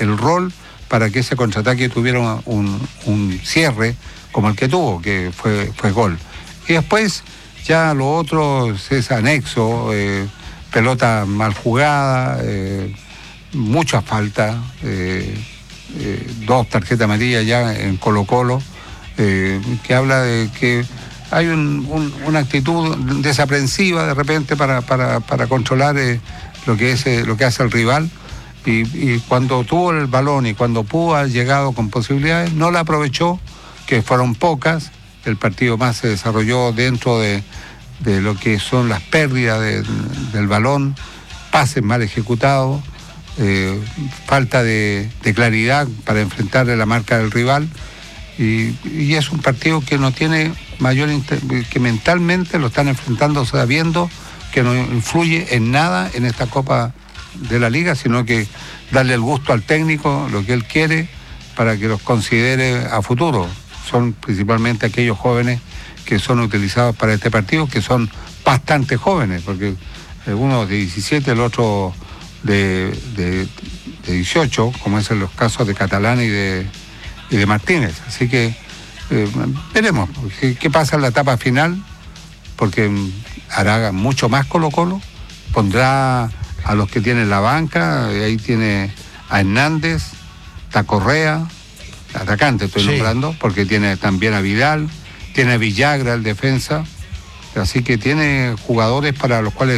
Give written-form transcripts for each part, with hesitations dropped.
el rol para que ese contraataque tuviera un cierre como el que tuvo, que fue gol. Y después ya lo otro es anexo, pelota mal jugada, muchas faltas, 2 tarjetas amarillas ya en Colo-Colo, que habla de que hay una actitud desaprensiva de repente para controlar lo que hace el rival, y cuando tuvo el balón y cuando pudo haber llegado con posibilidades, no la aprovechó, que fueron pocas. El partido más se desarrolló dentro de lo que son las pérdidas del balón, pases mal ejecutados, falta de claridad para enfrentarle la marca del rival, y es un partido que no tiene que mentalmente lo están enfrentando sabiendo que no influye en nada en esta Copa de la Liga, sino que darle el gusto al técnico, lo que él quiere, para que los considere a futuro. Son principalmente aquellos jóvenes que son utilizados para este partido, que son bastante jóvenes, porque uno de 17, el otro de 18, como es en los casos de Catalán y de Martínez. Así que veremos qué pasa en la etapa final, porque hará mucho más Colo-Colo, pondrá a los que tienen la banca, ahí tiene a Hernández, a Correa, atacante estoy nombrando, porque tiene también a Vidal, tiene a Villagra, el defensa, así que tiene jugadores para los cuales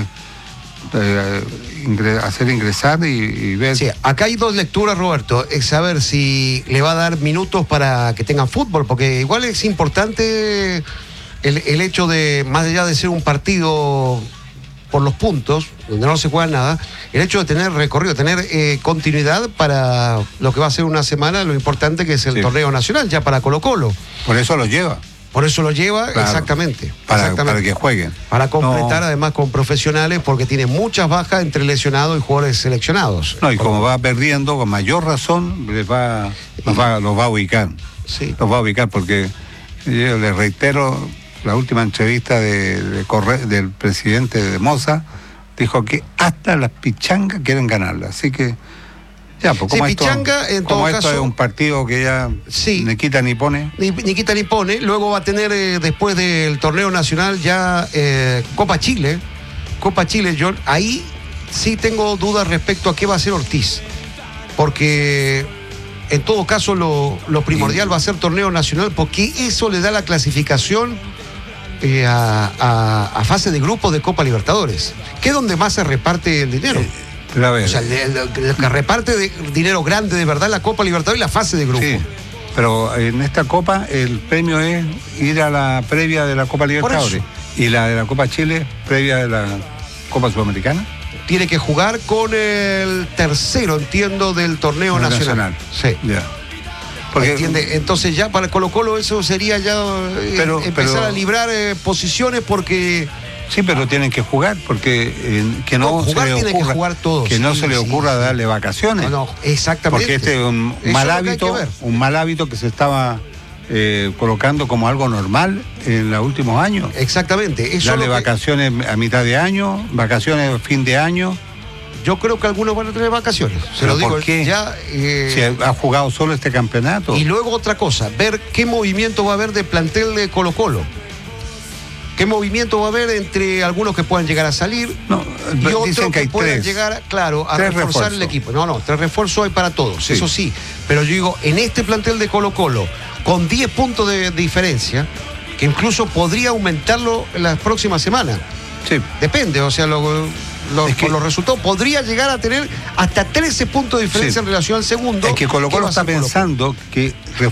hacer ingresar y ver. Sí, acá hay 2 lecturas, Roberto, es saber si le va a dar minutos para que tengan fútbol, porque igual es importante el hecho de, más allá de ser un partido por los puntos, donde no se juega nada, el hecho de tener recorrido, tener continuidad para lo que va a ser una semana, lo importante que es el torneo nacional, ya para Colo-Colo. Por eso lo lleva. Por eso lo lleva, claro, exactamente. Para que jueguen. Para completar además con profesionales, porque tiene muchas bajas entre lesionados y jugadores seleccionados. No, y como va perdiendo, con mayor los va a ubicar. Sí. Los va a ubicar, porque yo les reitero, la última entrevista del presidente de Moza, dijo que hasta las pichangas quieren ganarla. Así que ya, pues como, Pichanga, en todo esto caso, es un partido que ya ni quita ni pone. Ni quita ni pone. Luego va a tener, después del torneo nacional, ya Copa Chile, John. Ahí sí tengo dudas respecto a qué va a hacer Ortiz. Porque en todo caso lo primordial va a ser torneo nacional, porque eso le da la clasificación a fase de grupos de Copa Libertadores, que es donde más se reparte el dinero. Pero a ver, o sea, el que reparte dinero grande de verdad, la Copa Libertadores y la fase de grupos. Sí, pero en esta Copa el premio es ir a la previa de la Copa Libertadores, y la de la Copa Chile previa de la Copa Sudamericana. Tiene que jugar con el tercero, entiendo, del torneo nacional. Sí. Ya. Porque, ¿entiende? Entonces ya para Colo-Colo eso sería ya empezar a librar posiciones, porque... Sí, pero tienen que jugar, porque que no se le ocurra, que jugar todos, que no se le ocurra darle vacaciones. No, exactamente. Porque este es un mal hábito que se estaba colocando como algo normal en los últimos años. Exactamente. Darle vacaciones a mitad de año, vacaciones a fin de año. Yo creo que algunos van a tener vacaciones. Se lo digo. ¿Por qué? Ya, si ha jugado solo este campeonato. Y luego otra cosa, ver qué movimiento va a haber de plantel de Colo-Colo. ¿Qué movimiento va a haber entre algunos que puedan llegar a salir y otros que puedan llegar, claro, a reforzar el equipo? No, 3 refuerzos hay para todos, sí. Eso sí. Pero yo digo, en este plantel de Colo-Colo, con 10 puntos de diferencia, que incluso podría aumentarlo en las próximas semanas. Sí. Depende, o sea, con los resultados podría llegar a tener hasta 13 puntos de diferencia en relación al segundo. Es que Colo-Colo está pensando que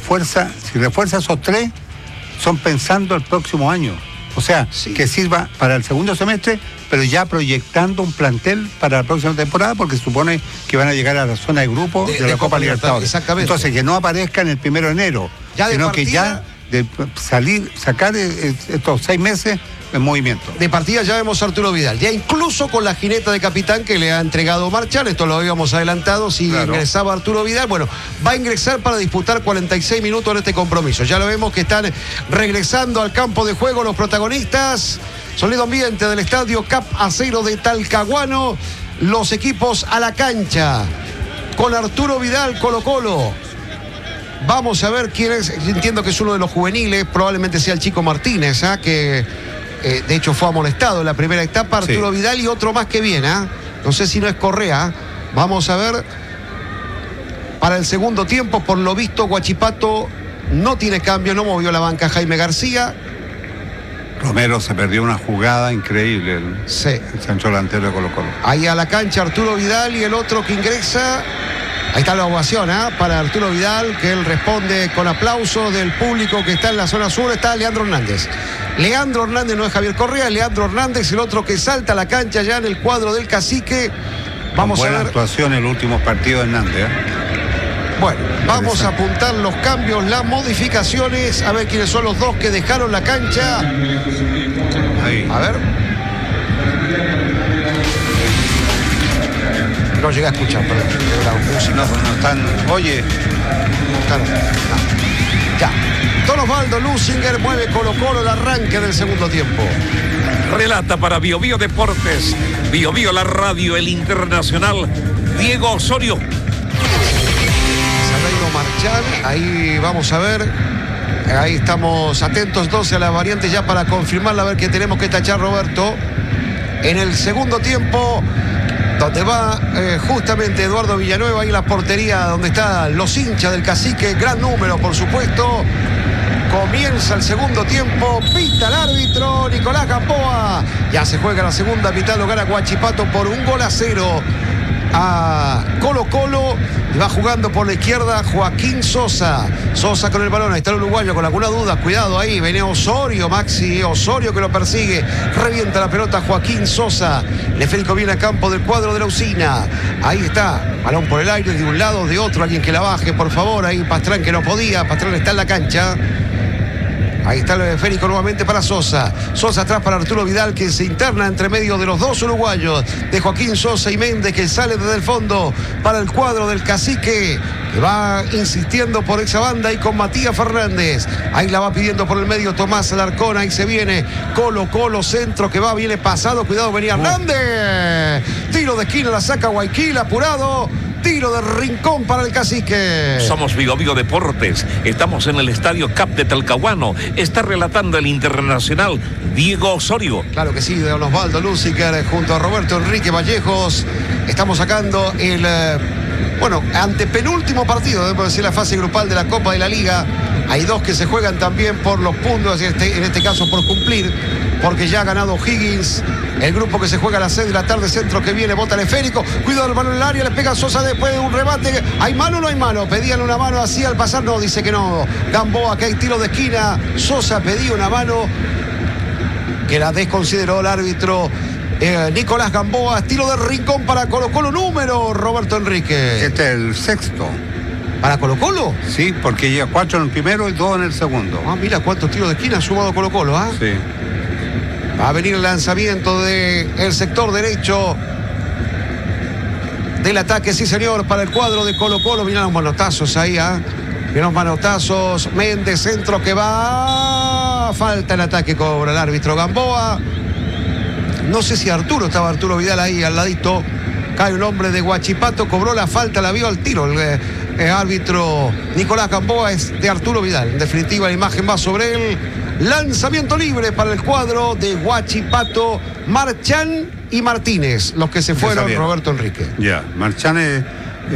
si refuerza esos 3, son pensando el próximo año. O sea, que sirva para el segundo semestre, pero ya proyectando un plantel para la próxima temporada, porque se supone que van a llegar a la zona de grupo de la Copa Libertadores. Exactamente. Entonces, que no aparezcan el 1 de enero, sino que ya de sacar estos 6 meses en movimiento. De partida ya vemos a Arturo Vidal, ya incluso con la jineta de capitán que le ha entregado Marchal. Esto lo habíamos adelantado, si ingresaba Arturo Vidal. Bueno, va a ingresar para disputar 46 minutos en este compromiso. Ya lo vemos que están regresando al campo de juego los protagonistas. Sonido ambiente del estadio Cap Acero de Talcahuano. Los equipos a la cancha. con Arturo Vidal, Colo-Colo. Vamos a ver quién es. Entiendo que es uno de los juveniles, probablemente sea el Chico Martínez, que de hecho fue amonestado en la primera etapa. Arturo Vidal y otro más que viene. No sé si no es Correa. Vamos a ver. Para el segundo tiempo, por lo visto, Huachipato no tiene cambio, no movió la banca Jaime García. Romero se perdió una jugada increíble, el centro delantero de Colo-Colo. Ahí a la cancha Arturo Vidal y el otro que ingresa. Ahí está la ovación para Arturo Vidal, que él responde con aplausos del público que está en la zona sur. Está Leandro Hernández. Leandro Hernández, no es Javier Correa, Leandro Hernández, el otro que salta a la cancha ya en el cuadro del Cacique. Vamos a ver. Buena actuación en el último partido de Hernández. Bueno, vamos a apuntar los cambios, las modificaciones, a ver quiénes son los dos que dejaron la cancha. Ahí. A ver. No llegué a escuchar, perdón. No están. Oye. Ya. Don Osvaldo Lusinger mueve Colo-Colo el arranque del segundo tiempo. Relata para Bio Bio Deportes, Bio Bio la radio, el internacional, Diego Osorio. Marchán, ahí vamos a ver. Ahí estamos atentos entonces a las variantes ya para confirmarla, a ver qué tenemos que tachar, Roberto. En el segundo tiempo, donde va justamente Eduardo Villanueva, ahí en la portería donde están los hinchas del Cacique, gran número por supuesto. Comienza el segundo tiempo, pita el árbitro Nicolás Gamboa. Ya se juega la segunda mitad, lo gana Huachipato por 1-0 a Colo-Colo. Y va jugando por la izquierda Joaquín Sosa. Sosa con el balón, ahí está el uruguayo con alguna duda, cuidado ahí, viene Osorio, Maxi Osorio que lo persigue, revienta la pelota Joaquín Sosa. Leférico viene a campo del cuadro de la Usina. Ahí está, balón por el aire de un lado, de otro, alguien que la baje, por favor. Ahí Pastrán que no podía, Pastrán está en la cancha. Ahí está el Férico nuevamente para Sosa. Sosa atrás para Arturo Vidal, que se interna entre medio de los dos uruguayos, de Joaquín Sosa y Méndez, que sale desde el fondo para el cuadro del Cacique, que va insistiendo por esa banda y con Matías Fernández. Ahí la va pidiendo por el medio Tomás Alarcón. Ahí se viene Colo-Colo, centro que va, viene pasado. Cuidado, venía Hernández. Tiro de esquina, la saca Guayquil, apurado. Tiro de rincón para el Cacique. Somos Bio Bio Deportes. Estamos en el Estadio Cap de Talcahuano. Está relatando el internacional Diego Osorio. Claro que sí, de Don Osvaldo Lusinger junto a Roberto Enrique Vallejos. Estamos sacando el antepenúltimo partido, debemos decir, la fase grupal de la Copa de la Liga. Hay dos que se juegan también por los puntos, en este caso por cumplir, porque ya ha ganado Higgins. El grupo que se juega a las 6 de la tarde, centro que viene, bota el esférico. Cuidado el balón en el área, le pega Sosa después de un rebate. ¿Hay mano o no hay mano? Pedían una mano así al pasar, no, dice que no. Gamboa, que hay tiro de esquina. Sosa pedía una mano que la desconsideró el árbitro Nicolás Gamboa. Tiro de rincón para Colo-Colo, número Roberto Enrique. Este es el sexto. ¿Para Colo-Colo? Sí, porque lleva 4 en el primero y 2 en el segundo. Mira cuántos tiros de esquina ha sumado Colo-Colo, Sí. Va a venir el lanzamiento del sector derecho del ataque, sí señor, para el cuadro de Colo-Colo. Miren los manotazos ahí, Miren los manotazos. Méndez, centro que va. Falta el ataque, cobra el árbitro Gamboa. No sé si estaba Arturo Vidal ahí al ladito. Cae un hombre de Huachipato, cobró la falta, la vio al tiro. El árbitro Nicolás Gamboa es de Arturo Vidal. En definitiva, la imagen va sobre él. Lanzamiento libre para el cuadro de Huachipato. Marchán y Martínez, los que se fueron, Roberto Enrique. Ya, Marchán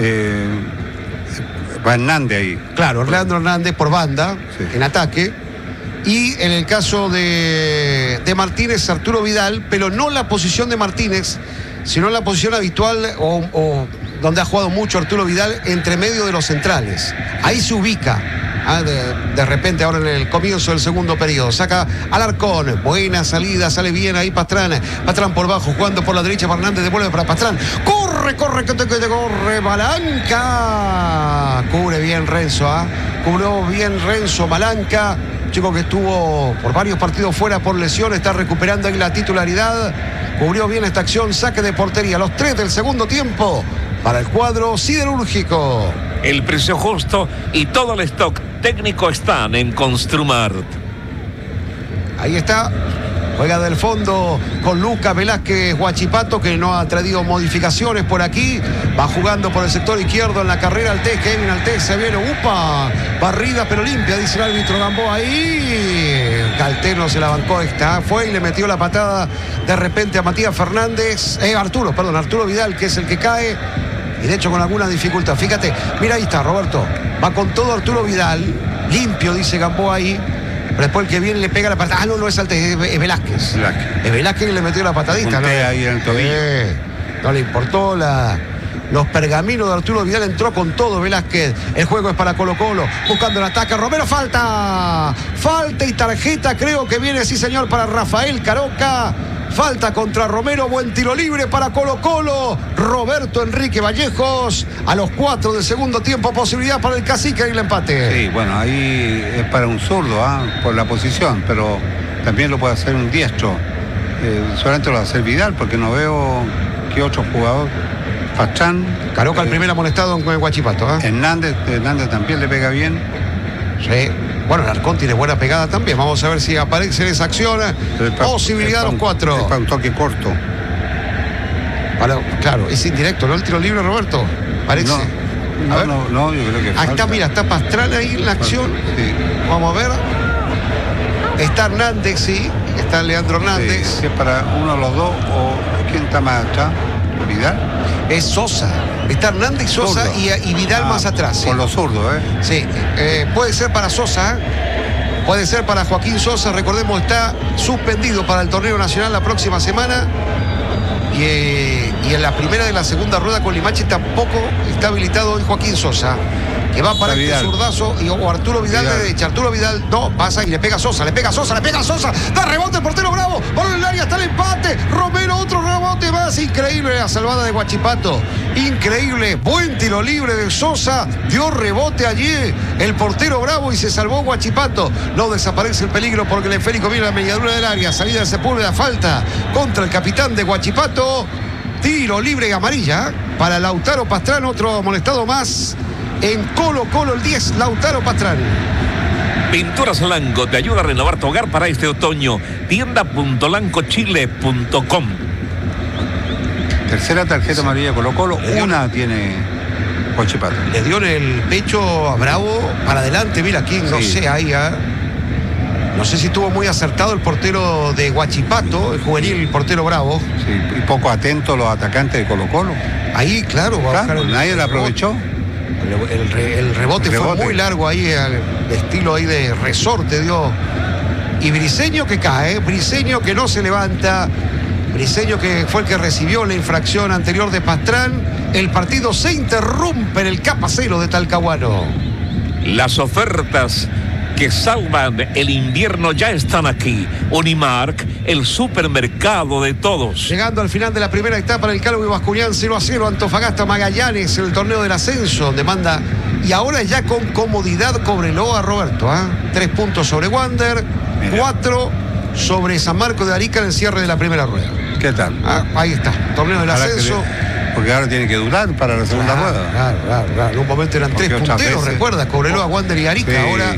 va Hernández ahí. Claro, Leandro Hernández por banda, en ataque. Y en el caso de Martínez, Arturo Vidal, pero no la posición de Martínez, sino la posición habitual o donde ha jugado mucho Arturo Vidal, entre medio de los centrales. Ahí se ubica. De repente ahora en el comienzo del segundo periodo saca Alarcón, buena salida, sale bien ahí Pastrán por bajo, jugando por la derecha, Fernández devuelve para Pastrán, corre, Malanca, cubre bien Renzo, cubrió bien Renzo Malanca, chico que estuvo por varios partidos fuera por lesión, está recuperando ahí la titularidad, cubrió bien esta acción, saque de portería, los 3 del segundo tiempo para el cuadro siderúrgico. El precio justo y todo el stock técnico están en Construmart. Ahí está Juega del fondo con Lucas Velázquez Huachipato, que no ha traído modificaciones por aquí. Va jugando por el sector izquierdo en la carrera Altés. Kevin Altés se viene. ¡Upa! Barrida pero limpia, dice el árbitro Gamboa. Ahí Altés no se la bancó. Fue y le metió la patada de repente a Matías Fernández. Arturo Vidal, que es el que cae. Y de hecho con alguna dificultad. Fíjate, mira, ahí está Roberto. Va con todo Arturo Vidal. Limpio, dice Gamboa ahí. Pero después el que viene le pega la patada. No es Altés, es Velázquez. Es Velázquez que le metió la patadita. ¿No? Ahí en el tobillo. No le importó los pergaminos de Arturo Vidal. Entró con todo Velázquez. El juego es para Colo-Colo. Buscando el ataque. Romero, falta y tarjeta. Creo que viene, sí señor, para Rafael Caroca. Falta contra Romero, buen tiro libre para Colo-Colo. Roberto Enrique Vallejos, a los 4 del segundo tiempo, posibilidad para el Cacique y el empate. Sí, bueno, ahí es para un zurdo, por la posición, pero también lo puede hacer un diestro. Solamente lo va a hacer Vidal, porque no veo que otro jugador. Pastrán. Caroca el primer amonestado con el Huachipato. Hernández también le pega bien. Sí. Bueno, el Arcón tiene buena pegada también. Vamos a ver si aparece en esa acción. Posibilidad de los 4. Es para un toque corto. Claro, es indirecto, ¿no? El tiro libre, Roberto. Parece. No, yo creo que ahí está, mira, está Pastrana ahí en la acción. Sí. Vamos a ver. Está Hernández, sí. Está Leandro Hernández. Sí, es para uno de los dos. ¿O quién está más atrás? ¿Vidal? Es Sosa. Está Hernández, Sosa y Vidal más atrás. Con los zurdos, Sí, puede ser para Sosa, puede ser para Joaquín Sosa. Recordemos, está suspendido para el torneo nacional la próxima semana. Y en la primera y la segunda rueda con Limache tampoco está habilitado hoy Joaquín Sosa, que va para este zurdazo, o Arturo Vidal de derecha. Arturo Vidal no pasa y le pega a Sosa, da rebote el portero Bravo, por el área está el empate. Romero, otro rebote más. Increíble la salvada de Huachipato, increíble, buen tiro libre de Sosa, dio rebote allí el portero Bravo y se salvó Huachipato. No desaparece el peligro porque el esférico viene a la mediadura del área, salida de Sepúlveda, falta contra el capitán de Huachipato. Tiro libre y amarilla para Lautaro Pastrán, otro amonestado más en Colo-Colo, el 10, Lautaro Pastrán. Pinturas Lanco te ayuda a renovar tu hogar para este otoño. Tienda.lancochile.com. Tercera tarjeta amarilla Colo-Colo, una tiene Huachipato. Le dio en el pecho a Bravo para adelante, mira aquí, no sé, ahí. No sé si estuvo muy acertado el portero de Huachipato, el juvenil portero Bravo. Sí, y poco atento los atacantes de Colo-Colo. Ahí, claro, nadie lo aprovechó. El rebote fue muy largo ahí, el estilo ahí de resorte dio. Y Briseño que cae, Briseño que no se levanta, Briseño que fue el que recibió la infracción anterior de Pastrán. El partido se interrumpe en el Capacero de Talcahuano. Las ofertas que salvan el invierno ya están aquí. Unimark, el supermercado de todos. Llegando al final de la primera etapa del Calvo y Bascuñán, 0-0, Antofagasta Magallanes, el torneo del ascenso, donde manda, y ahora ya con comodidad Cobreloa, Roberto. 3 puntos sobre Wander, 4 sobre San Marcos de Arica en el cierre de la primera rueda. ¿Qué tal? Ahí está, torneo del ascenso. Porque ahora tiene que durar para la segunda rueda. Claro. En un momento eran 3 punteros, recuerdas, Cobreloa, Wander y Arica. Ahora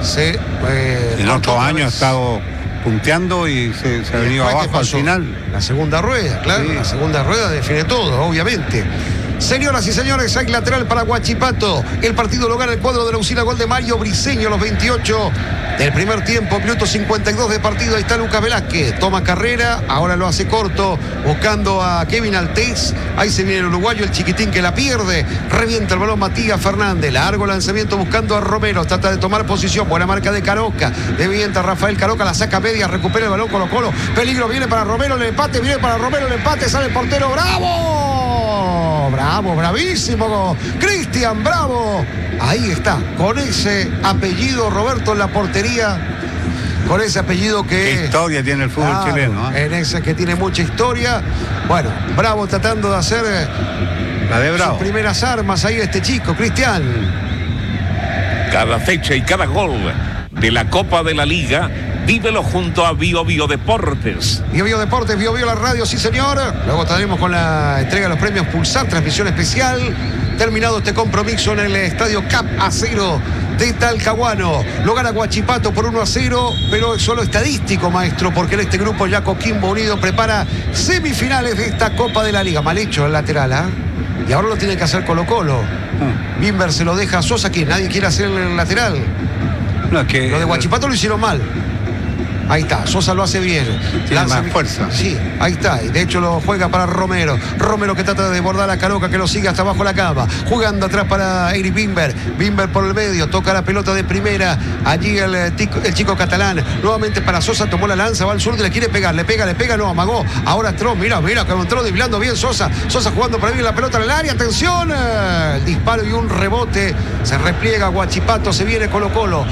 en otros años ha estado punteando y se ha venido abajo al final. La segunda rueda, claro, la segunda rueda define todo, obviamente. Señoras y señores, hay lateral para Huachipato. El partido lo gana el cuadro de la Usina, gol de Mario Briseño, los 28 del primer tiempo, minuto 52 de partido. Ahí está Lucas Velázquez, toma carrera, ahora lo hace corto, buscando a Kevin Altés. Ahí se viene el uruguayo, el chiquitín que la pierde, revienta el balón Matías Fernández, largo lanzamiento buscando a Romero, trata de tomar posición, buena marca de Caroca, revienta Rafael Caroca, la saca media, recupera el balón Colo-Colo, peligro, viene para Romero, el empate, viene para Romero, el empate, sale el portero Bravo, bravísimo, Cristian Bravo, ahí está, con ese apellido Roberto en la portería, con ese apellido que... ¿Qué historia tiene el fútbol chileno? En ese que tiene mucha historia. Bueno, Bravo tratando de hacer la de Bravo. Sus primeras armas ahí este chico, Cristian. Cada fecha y cada gol de la Copa de la Liga, vívelo junto a Bio Deportes. Bio Deportes, Bio la radio, sí señor. Luego estaremos con la entrega de los premios Pulsar, transmisión especial. Terminado este compromiso en el estadio Cap Acero de Talcahuano. Lo gana Huachipato por 1-0, pero es solo estadístico, maestro, porque en este grupo ya Coquimbo Unido prepara semifinales de esta Copa de la Liga. Mal hecho el lateral, ¿ah? Y ahora lo tiene que hacer Colo-Colo. Bimber se lo deja a Sosa, que nadie quiere hacer el lateral. No, es que lo de Huachipato lo hicieron mal. Ahí está, Sosa lo hace bien. Tiene más fuerza. Sí, ahí está. Y de hecho lo juega para Romero. Romero que trata de desbordar a Caroca, que lo sigue hasta abajo la cama. Jugando atrás para Eric Bimber. Bimber por el medio, toca la pelota de primera. Allí el chico catalán. Nuevamente para Sosa, tomó la lanza, va al sur, le quiere pegar. Le pega, no, amagó. Ahora entró, mira, como entró driblando bien Sosa. Sosa jugando para bien la pelota en el área. Atención. El disparo y un rebote. Se repliega Huachipato, se viene Colo-Colo.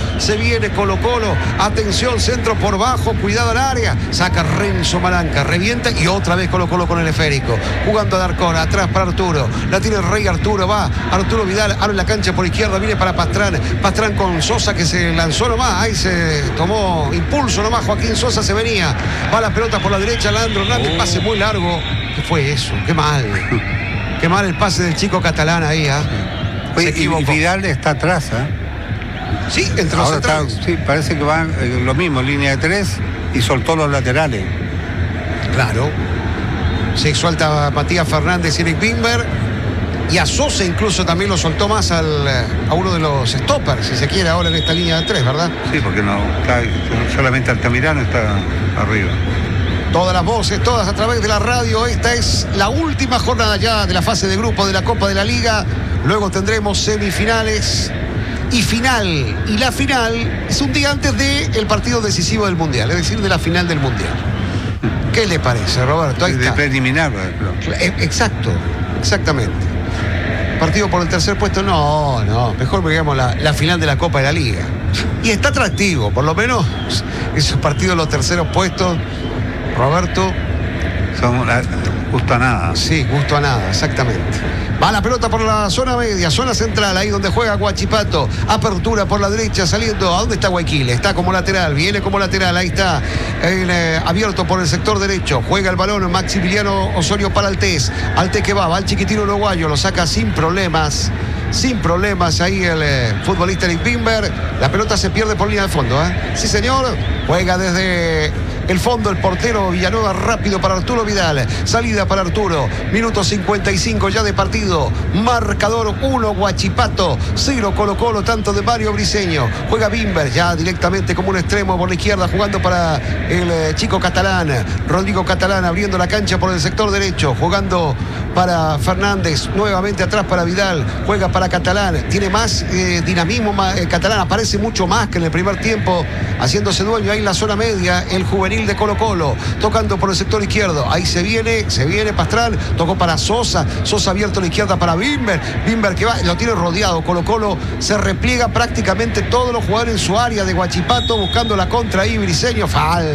Atención, centro por bajo, cuidado al área, saca Renzo Malanca, revienta y otra vez Colo-Colo con el esférico, jugando a Darcón, atrás para Arturo, la tiene el Rey Arturo, va Arturo Vidal, abre la cancha por izquierda, viene para Pastrán con Sosa que se lanzó nomás, ahí se tomó impulso nomás, Joaquín Sosa se venía, va la pelota por la derecha, Leandro Hernández, pase muy largo, ¿qué fue eso? Qué mal el pase del chico catalán ahí, ¿eh? Oye, y Vidal está atrás, ¿eh? Sí, entre los centrales. Sí, parece que va lo mismo, línea de 3 y soltó los laterales. Claro. Se suelta a Matías Fernández y Eric Bimber. Y a Sosa incluso también lo soltó más a uno de los stoppers, si se quiere, ahora en esta línea de 3, ¿verdad? Sí, porque no solamente Altamirano está arriba. Todas las voces, todas a través de la radio. Esta es la última jornada ya de la fase de grupo de la Copa de la Liga. Luego tendremos semifinales y final. Y la final es un día antes del partido decisivo del Mundial, es decir, de la final del Mundial. ¿Qué le parece, Roberto? Ahí de está. Preliminar. Exactamente. Partido por el tercer puesto, no. Mejor veamos la final de la Copa de la Liga. Y está atractivo, por lo menos esos partidos, los terceros puestos, Roberto. Son justo a nada. Sí, justo a nada, exactamente. Va la pelota por la zona media, zona central, ahí donde juega Huachipato. Apertura por la derecha, saliendo. ¿A dónde está Guayquile? Está como lateral, viene como lateral. Ahí está abierto por el sector derecho. Juega el balón Maximiliano Osorio para Altés. Altés que va el chiquitino uruguayo, lo saca sin problemas. Ahí el futbolista Eric Bimber. La pelota se pierde por línea de fondo, ¿eh? Sí, señor. Juega desde el fondo el portero Villanueva, rápido para Arturo Vidal. Salida para Arturo. Minuto 55 ya de partido. Marcador 1 Huachipato, 0 Colo-Colo, tanto de Mario Briceño. Juega Bimber ya directamente como un extremo por la izquierda, jugando para el chico catalán. Rodrigo Catalán abriendo la cancha por el sector derecho, jugando para Fernández, nuevamente atrás para Vidal, juega para Catalán, tiene más dinamismo, Catalán aparece mucho más que en el primer tiempo, haciéndose dueño ahí en la zona media, el juvenil de Colo-Colo, tocando por el sector izquierdo, ahí se viene Pastrán, tocó para Sosa abierto a la izquierda para Bimber que va, lo tiene rodeado, Colo-Colo se repliega prácticamente todos los jugadores en su área de Huachipato, buscando la contra ahí, Briceño,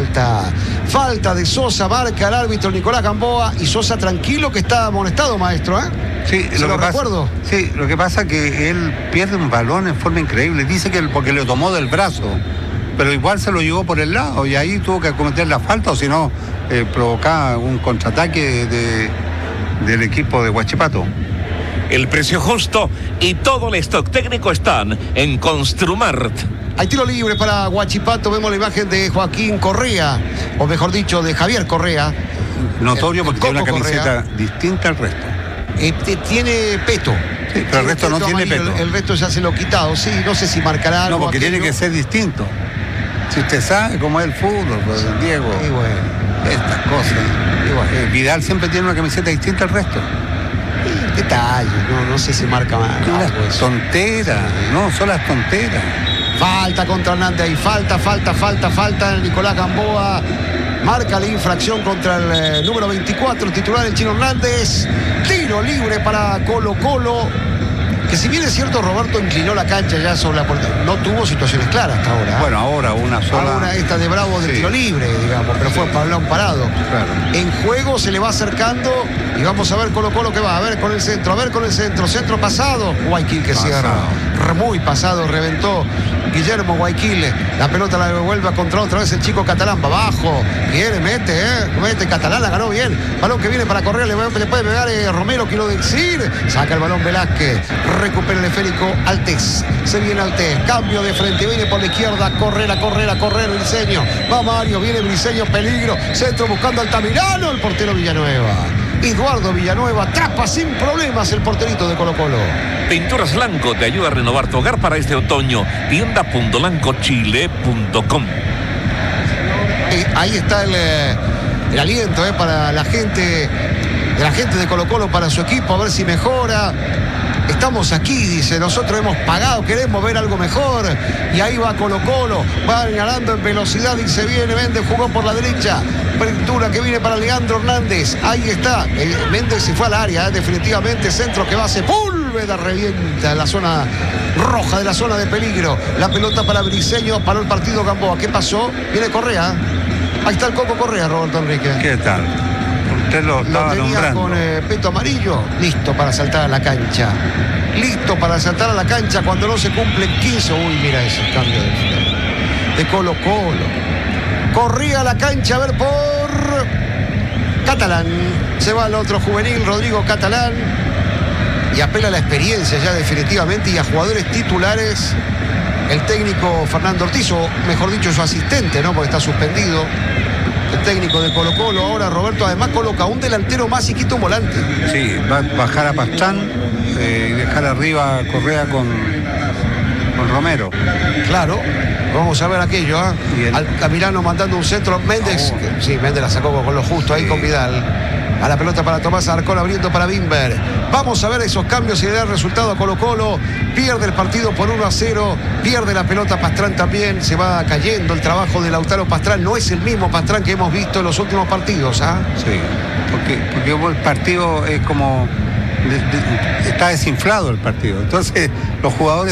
falta de Sosa, marca el árbitro Nicolás Gamboa, y Sosa tranquilo que está amonestado, maestro, ¿eh? Sí, lo que pasa es que él pierde un balón en forma increíble. Dice que porque lo tomó del brazo, pero igual se lo llevó por el lado y ahí tuvo que cometer la falta, o si no, provocaba un contraataque del equipo de Huachipato. El precio justo y todo el stock técnico están en Construmart. Hay tiro libre para Huachipato. Vemos la imagen de Joaquín Correa, o mejor dicho, de Javier Correa. Notorio porque tiene una camiseta distinta al resto. Tiene peto. Sí, pero el resto no tiene peto. El resto ya se lo ha quitado. Sí, no sé si marcará algo. No, porque tiene que ser distinto. Si usted sabe cómo es el fútbol, pues, Diego. Y bueno, estas cosas. Y bueno. Vidal siempre tiene una camiseta distinta al resto. Detalles, no sé si marca más. Tonteras, no, son las tonteras. Falta contra Hernández ahí, falta. Nicolás Gamboa marca la infracción contra el número 24, el titular, el Chino Hernández. Tiro libre para Colo-Colo, que si bien es cierto, Roberto inclinó la cancha ya sobre la puerta, no tuvo situaciones claras hasta ahora. Bueno, ahora una sola. Ahora esta de Bravo de tiro libre, digamos, pero fue para un parado. Claro. En juego se le va acercando y vamos a ver Colo-Colo que va, a ver con el centro, centro pasado. Guayquil que cierra. muy pasado, reventó Guillermo Guayquil. La pelota la devuelve a contra otra vez el chico Catalán. Va abajo, quiere, mete Catalán, la ganó bien. Balón que viene para correr, le puede pegar Romero, quiero decir. Saca el balón Velázquez, recupera el esférico Altés. Se viene Altés, cambio de frente, viene por la izquierda, correr, Briceño. Va Mario, viene Briceño, peligro. Centro buscando Altamirano, el portero Villanueva. Eduardo Villanueva atrapa sin problemas el porterito de Colo-Colo. Pinturas Lanco te ayuda a renovar tu hogar para este otoño. Tienda.lancochile.com. Ahí está el aliento para la gente de Colo-Colo, para su equipo, a ver si mejora. Estamos aquí, dice, nosotros hemos pagado, queremos ver algo mejor. Y ahí va Colo-Colo, va ganando en velocidad, dice, viene Méndez, jugó por la derecha. Pintura que viene para Leandro Hernández. Ahí está, Méndez se fue al área, definitivamente, centro que va a Sepúlveda, revienta en la zona roja de la zona de peligro. La pelota para Briceño, paró el partido Gamboa. ¿Qué pasó? Viene Correa. Ahí está el Coco Correa, Roberto Enrique. ¿Qué tal? Usted lo estaba tenía nombrando. Con peto amarillo, listo para saltar a la cancha. Listo para saltar a la cancha cuando no se cumplen 15. Uy, mira ese cambio de Colo-Colo. Corría a la cancha, a ver por Catalán. Se va al otro juvenil, Rodrigo Catalán. Y apela a la experiencia ya definitivamente y a jugadores titulares. El técnico Fernando Ortiz, o mejor dicho su asistente, ¿no? Porque está suspendido. El técnico de Colo-Colo ahora, Roberto, además coloca un delantero más y quita un volante. Sí, va a bajar a Pastrán y dejar arriba a Correa con Romero. Claro, vamos a ver aquello, ¿eh? Altamirano mandando un centro, Méndez, sí, Méndez la sacó con lo justo ahí con Vidal. A la pelota para Tomás Arcón, abriendo para Bimber. Vamos a ver esos cambios y le da el resultado a Colo-Colo. Pierde el partido por 1-0. Pierde la pelota Pastrán también. Se va cayendo el trabajo de Lautaro Pastrán. No es el mismo Pastrán que hemos visto en los últimos partidos. Sí, porque el partido es como... está desinflado el partido. Entonces los jugadores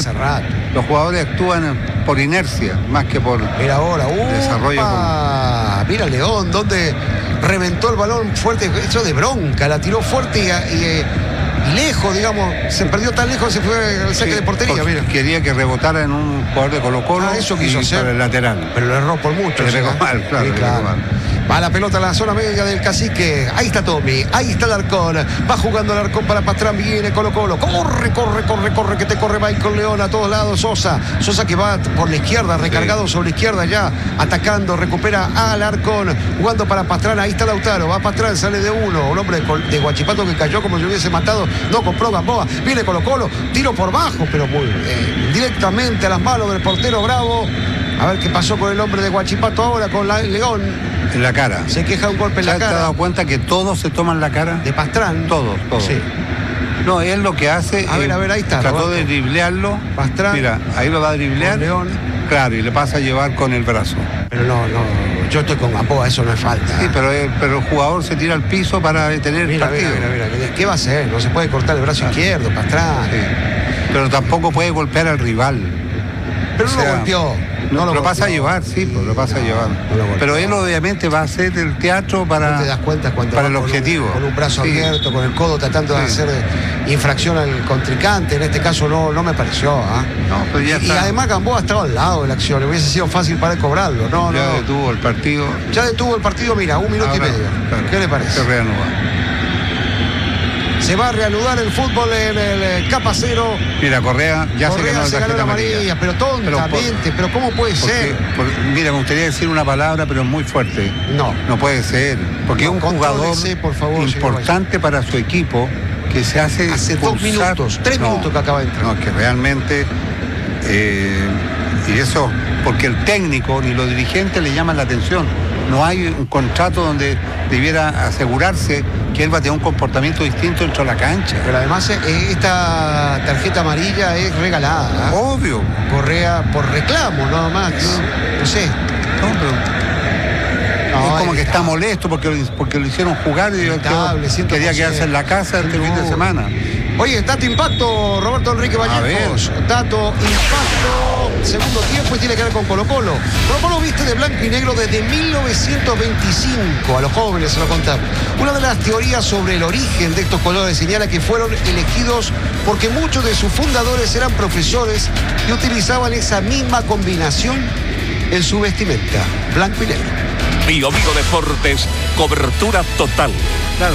actúan por inercia más que por desarrollo. Mira León, donde reventó el balón fuerte, eso de bronca, la tiró fuerte y lejos, digamos, se perdió tan lejos, se fue al saque de portería. Mira. Quería que rebotara en un jugador de Colo-Colo, eso quiso hacer para el lateral. Pero lo erró por mucho. Le pegó mal, claro. Va la pelota a la zona media del Cacique. Ahí está Tommy, ahí está el Arcón. Va jugando el Arcón para Pastrán. Viene Colo-Colo. Corre, que te corre Michael León a todos lados. Sosa que va por la izquierda, recargado sobre la izquierda ya, atacando, recupera al Arcón. Jugando para Pastrán, ahí está Lautaro. Va Pastrán, sale de uno. Un hombre de Huachipato que cayó como si hubiese matado. No compró Gamboa. Viene Colo-Colo. Tiro por bajo, pero muy directamente a las manos del portero Bravo. A ver qué pasó con el hombre de Huachipato ahora, con León. En la cara. Se queja un golpe en la cara. ¿Te has dado cuenta que todos se toman la cara? De Pastrán. Todos. Sí. No, él lo que hace... A ver, ahí está. Trató Roberto de driblearlo. Pastrán. Mira, ahí lo va a driblear. León. Claro, y le pasa a llevar con el brazo. Pero no, yo estoy con Gamboa, eso no es falta. Sí, pero el jugador se tira al piso para detener el partido. Mira. ¿Qué va a hacer? No se puede cortar el brazo izquierdo, Pastrán. Sí. Pero tampoco puede golpear al rival. Pero no lo golpeó. Lo pasa a llevar, sí, pues lo pasa a llevar. Pero él obviamente va a hacer el teatro para, ¿no te das cuenta cuando para el objetivo? Con un brazo abierto, con el codo tratando de hacer infracción al contrincante. En este caso no me pareció. No, pero ya y además Gamboa estaba al lado de la acción. Hubiese sido fácil para él cobrarlo. Ya detuvo el partido. Mira, 1 minuto y medio. Claro, ¿qué le parece? Se reanuda. Se va a reanudar el fútbol en el Capacero. Mira, Correa se ganó la amarilla, pero tontamente. Pero ¿cómo puede ser? Mira, me gustaría decir una palabra, pero muy fuerte. No puede ser. Porque es un jugador importante para su equipo que se hace 2 minutos, 3 minutos que acaba de entrar. No, que realmente... y eso, porque el técnico ni los dirigentes le llaman la atención. No hay un contrato donde debiera asegurarse que él va a tener un comportamiento distinto dentro de la cancha. Pero además esta tarjeta amarilla es regalada. Obvio. Correa por reclamo, nada más. No sé. Es como que está molesto porque lo hicieron jugar y quería quedarse en la casa este fin de semana. Oye, dato impacto, Roberto Enrique Vallejos. Dato impacto, segundo tiempo, y tiene que ver con Colo-Colo. Colo-Colo viste de blanco y negro desde 1925. A los jóvenes se lo contamos. Una de las teorías sobre el origen de estos colores señala que fueron elegidos porque muchos de sus fundadores eran profesores y utilizaban esa misma combinación en su vestimenta, blanco y negro. Bio Deportes, cobertura total. Claro,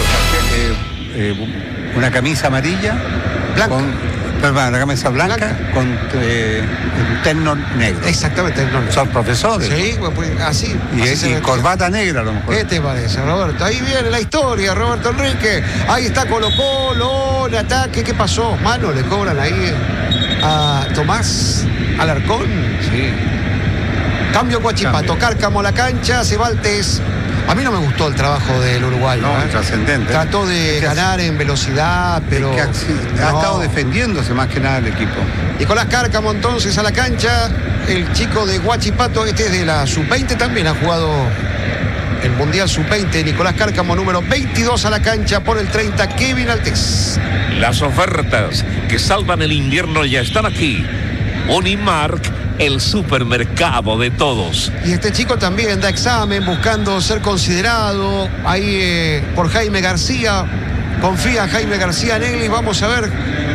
una camisa amarilla, blanca. Una camisa blanca. Con un terno negro. Exactamente, terno negro. Son profesores. Sí, pues así. Y corbata negra a lo mejor. ¿Qué te parece, Roberto? Ahí viene la historia, Roberto Enrique. Ahí está Colo-Colo, el ataque. ¿Qué pasó? Mano, le cobran ahí a Tomás Alarcón. Sí. Cambio Huachipato, Cárcamo la cancha, se va al test. A mí no me gustó el trabajo del uruguayo. No, trascendente. Trató de ganar en velocidad, pero... ha estado defendiéndose más que nada el equipo. Nicolás Cárcamo entonces a la cancha, el chico de Huachipato, este es de la Sub-20 también, ha jugado el Mundial Sub-20, Nicolás Cárcamo, número 22 a la cancha por el 30, Kevin Altés. Las ofertas que salvan el invierno ya están aquí. Unimark, el supermercado de todos. Y este chico también da examen buscando ser considerado ahí por Jaime García. Confía Jaime García en él y vamos a ver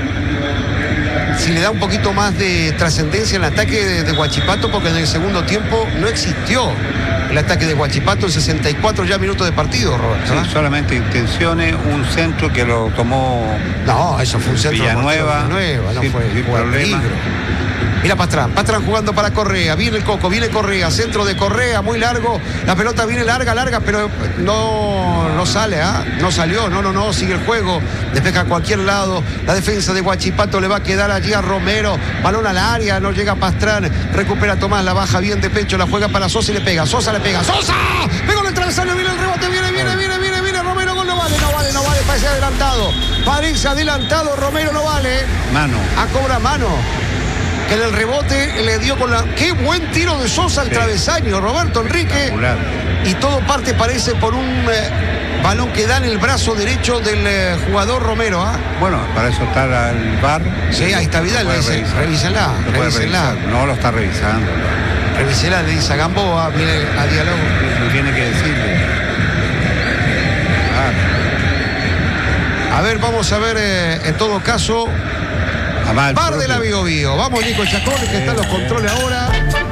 si le da un poquito más de trascendencia en el ataque de Huachipato, porque en el segundo tiempo no existió el ataque de Huachipato en 64 ya minutos de partido, Roberto. Sí, solamente intenciones, un centro que lo tomó. No, eso fue un centro Villanueva, no fue problema. Mira Pastrán jugando para Correa, viene el Coco, viene Correa, centro de Correa, muy largo, la pelota viene larga, pero no sale, no salió, no, sigue el juego, despeja a cualquier lado, la defensa de Huachipato le va a quedar allí a Romero, balón al área, no llega Pastrán, recupera Tomás, la baja bien de pecho, la juega para Sosa y le pega, Sosa, pegó en el travesaño, viene el rebote, viene, Romero, gol, no vale, parece adelantado, Romero no vale. Mano. Cobra mano. Que en el rebote le dio con la... ¡Qué buen tiro de Sosa al travesaño, Roberto Enrique! Y todo parece por un balón que da en el brazo derecho del jugador Romero. Bueno, para eso está el VAR. Sí, ahí está Vidal, le dice, revísenla. No lo está revisando. Revísela, le dice a Gamboa, viene a diálogo. No tiene que decirle. A ver, vamos a ver, en todo caso... Bar de la Bio. Vamos, Nico Chacón, que están los controles ahora.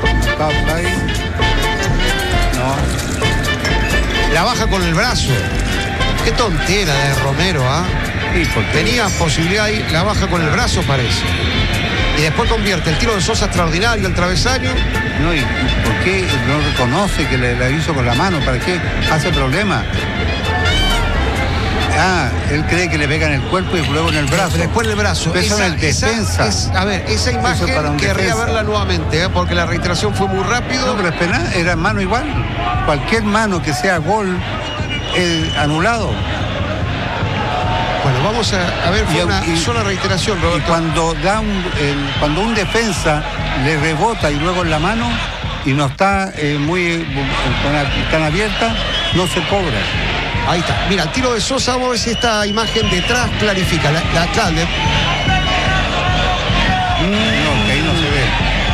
No. La baja con el brazo. Qué tontera de Romero, Sí, tenía posibilidad ahí, la baja con el brazo parece. Y después convierte el tiro de Sosa extraordinario, el travesaño. No, ¿y por qué no reconoce que le hizo con la mano? ¿Para qué hace problema? Él cree que le pega en el cuerpo y luego en el brazo. Después en el brazo. Esa defensa. Esa imagen querría verla nuevamente, porque la reiteración fue muy rápido. No, pero es penal, era mano igual. Cualquier mano que sea gol anulado. Bueno, vamos a ver, fue una sola reiteración, Roberto. Y cuando un defensa le rebota y luego en la mano y no está tan abierta, no se cobra. Ahí está. Mira, el tiro de Sosa, vamos a ver si esta imagen detrás clarifica. No, que ahí no se ve.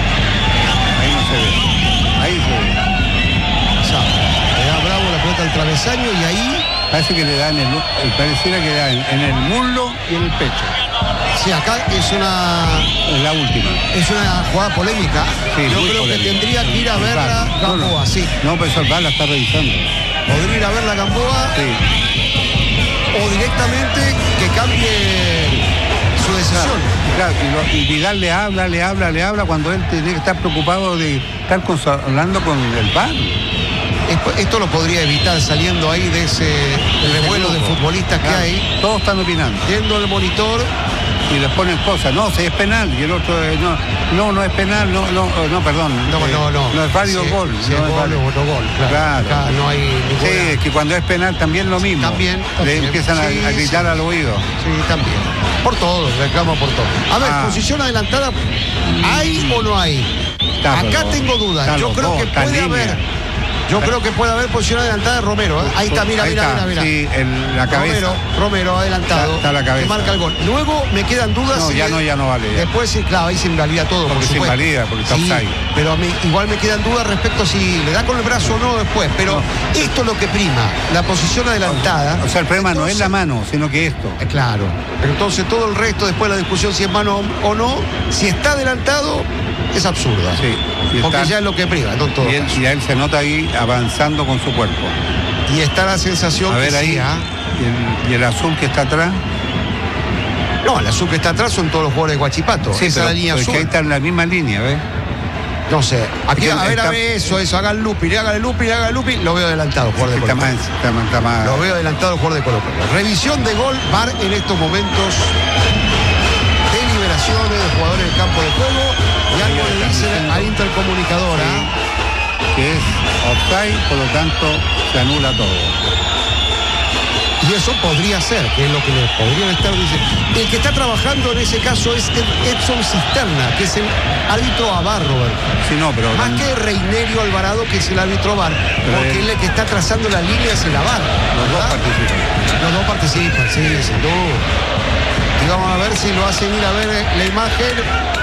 Ahí se ve. O sea, le da Bravo la pelota al travesaño y ahí... Parece que le dan pareciera que le dan en el muslo y en el pecho. Sí, acá es la última. Es una jugada polémica. Sí, yo creo que tendría que ir a verla Gamboa, sí. No, pero eso el VAR la está revisando. Podría ir a ver la Gamboa, sí. O directamente que cambie su decisión. Claro, y Vidal le habla cuando él tiene que estar preocupado de estar hablando con el VAR. Esto lo podría evitar saliendo ahí de ese revuelo de futbolistas que hay. Todos están opinando. Viendo el monitor. Y les ponen cosas, no, si es penal, y el otro, no es penal, no, perdón. No es válido gol. Si no es gol, no gol. Claro. Acá no hay ninguna... Sí, es que cuando es penal también lo mismo. También. Le empiezan a gritar al oído. Sí, también. Por todo, reclamo por todo. A ver, posición adelantada, ¿hay o no hay? Acá tengo dudas. Yo creo que puede haber. Yo creo que puede haber posición adelantada de Romero. Ahí está, mira. Sí, la cabeza. Romero adelantado. Está la cabeza. Que marca el gol. Luego me quedan dudas. No, ya no vale. Ya. Después sí, claro, ahí se invalida todo. Porque se invalida, porque está offside. Pero igual me quedan dudas respecto si le da con el brazo o no después. Pero esto es lo que prima, la posición adelantada. O sea, el problema no es la mano, sino que esto. Claro. Pero entonces todo el resto, después de la discusión si es mano o no, si está adelantado, es absurda. Sí. Porque ya es lo que prima, no todo. Y a él se nota ahí avanzando con su cuerpo. Y está la sensación. A ver ahí. Y el azul que está atrás. No, el azul que está atrás son todos los jugadores de Guachipato. Sí, esa es la línea azul. Que ahí está en la misma línea, ¿ves? No sé. Aquí, a ver, eso, haga el looping, lo veo adelantado, jugador de Colo-Colo. Está más. Lo veo adelantado, jugador de Colo-Colo. Revisión de gol, VAR en estos momentos. Deliberaciones de jugadores del campo de juego. Y algo le dicen al intercomunicadora. Que es offside, por lo tanto se anula todo. Y eso podría ser, que es lo que le podrían estar diciendo. El que está trabajando en ese caso es Edson Cisterna, que es el árbitro AVAR, Roberto. Sí, no, pero más que Reinerio Alvarado, que es el árbitro AVAR, porque él es el que está trazando las líneas en la VAR. Los dos participan, sí, sin duda. Y vamos a ver si lo hacen ir a ver la imagen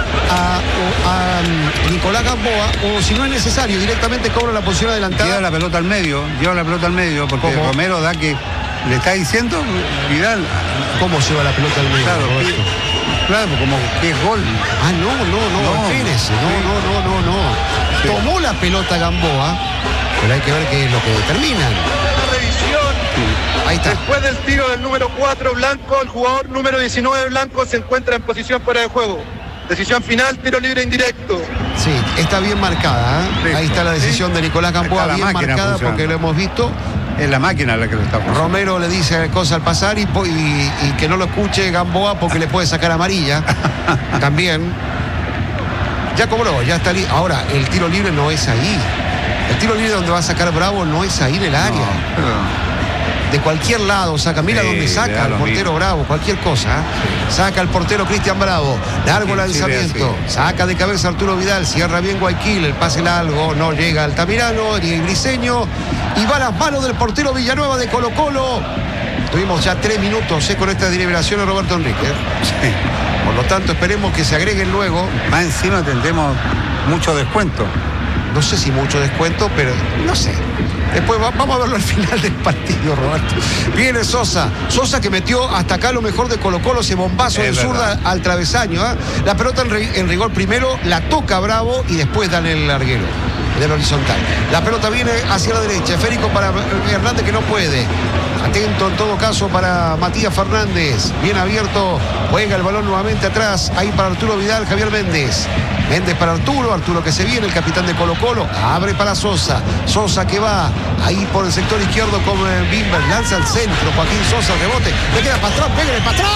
a Nicolás Gamboa, o si no es necesario, directamente cobra la posición adelantada. Lleva la pelota al medio, porque ¿cómo? Romero da que le está diciendo Vidal. ¿Cómo lleva la pelota al medio? Claro, como que es gol. No, espérese, no. Sí. Tomó la pelota Gamboa, pero hay que ver qué es lo que determinan. Revisión. Ahí está. Después del tiro del número 4 Blanco, el jugador número 19 Blanco se encuentra en posición fuera de juego. Decisión final, tiro libre indirecto. Sí, está bien marcada, ¿eh? Ahí está la decisión de Nicolás Gamboa, bien marcada porque lo hemos visto. Es la máquina la que lo está poniendo. Romero le dice cosas al pasar y que no lo escuche Gamboa porque le puede sacar amarilla. También. Ya cobró, ya está listo. Ahora, el tiro libre no es ahí. El tiro libre donde va a sacar Bravo no es ahí en el área. De cualquier lado saca, mira dónde saca el portero Bravo, cualquier cosa. Saca el portero Cristian Bravo, largo lanzamiento, saca de cabeza Arturo Vidal, cierra bien Guayaquil, el pase largo, no llega Altamirano, ni Briseño, y va a las manos del portero Villanueva de Colo-Colo. Tuvimos ya 3 minutos con esta deliberación de Roberto Enrique. Sí. Por lo tanto, esperemos que se agreguen luego. Más encima tendremos mucho descuento. No sé si mucho descuento, pero no sé. Después vamos a verlo al final del partido, Roberto. Viene Sosa que metió hasta acá lo mejor de Colo-Colo, ese bombazo de zurda al travesaño. La pelota en rigor primero la toca Bravo y después dan el larguero del horizontal. La pelota viene hacia la derecha, esférico para Hernández que no puede. Atento en todo caso para Matías Fernández. Bien abierto, juega el balón nuevamente atrás. Ahí para Arturo Vidal, Javier Méndez. Méndez para Arturo que se viene, el capitán de Colo-Colo. Abre para Sosa que va ahí por el sector izquierdo con Bimber. Lanza al centro, Joaquín Sosa, rebote. Le queda Pastrán, pégale Pastrán.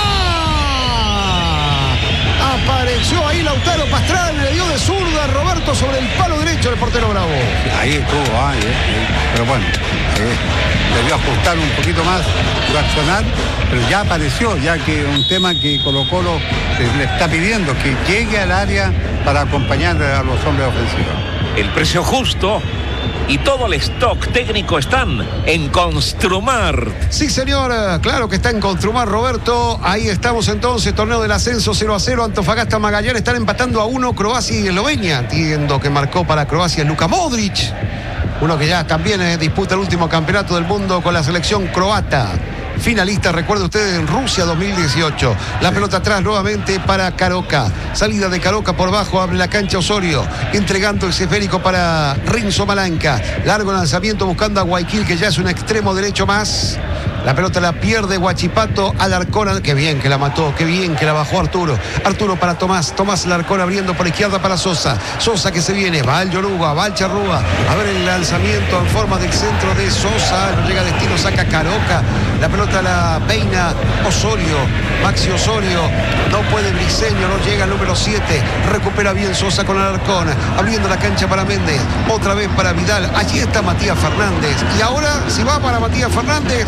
Apareció ahí Lautaro Pastrán, le dio de zurda a Roberto sobre el palo derecho del portero Bravo. Ahí estuvo, pero bueno, debió ajustar un poquito más, reaccionar, pero ya apareció, ya que un tema que Colo-Colo le está pidiendo, que llegue al área para acompañar a los hombres ofensivos. El precio justo y todo el stock técnico están en Construmart. Sí, señor, claro que está en Construmart, Roberto. Ahí estamos entonces, torneo del ascenso 0-0. Antofagasta Magallanes están empatando a 1, Croacia y Eslovenia. Entiendo que marcó para Croacia Luka Modric, uno que ya también disputa el último campeonato del mundo con la selección croata. Finalista, recuerde usted, en Rusia 2018. La pelota atrás nuevamente para Caroca. Salida de Caroca por bajo, abre la cancha Osorio, entregando el esférico para Rinzo Malanca. Largo lanzamiento buscando a Guayaquil, que ya es un extremo derecho más. La pelota la pierde Huachipato al Alarcón. Qué bien que la mató, qué bien que la bajó Arturo. Arturo para Tomás Alarcón abriendo por izquierda para Sosa que se viene, va al Yoruba, va al Charrúa. A ver el lanzamiento en forma del centro de Sosa. No llega a destino, saca Caroca. La pelota la peina Osorio, Maxi Osorio. No puede Briseño, no llega al número 7. Recupera bien Sosa con Alarcón. Abriendo la cancha para Méndez. Otra vez para Vidal. Allí está Matías Fernández. Y ahora, si va para Matías Fernández, no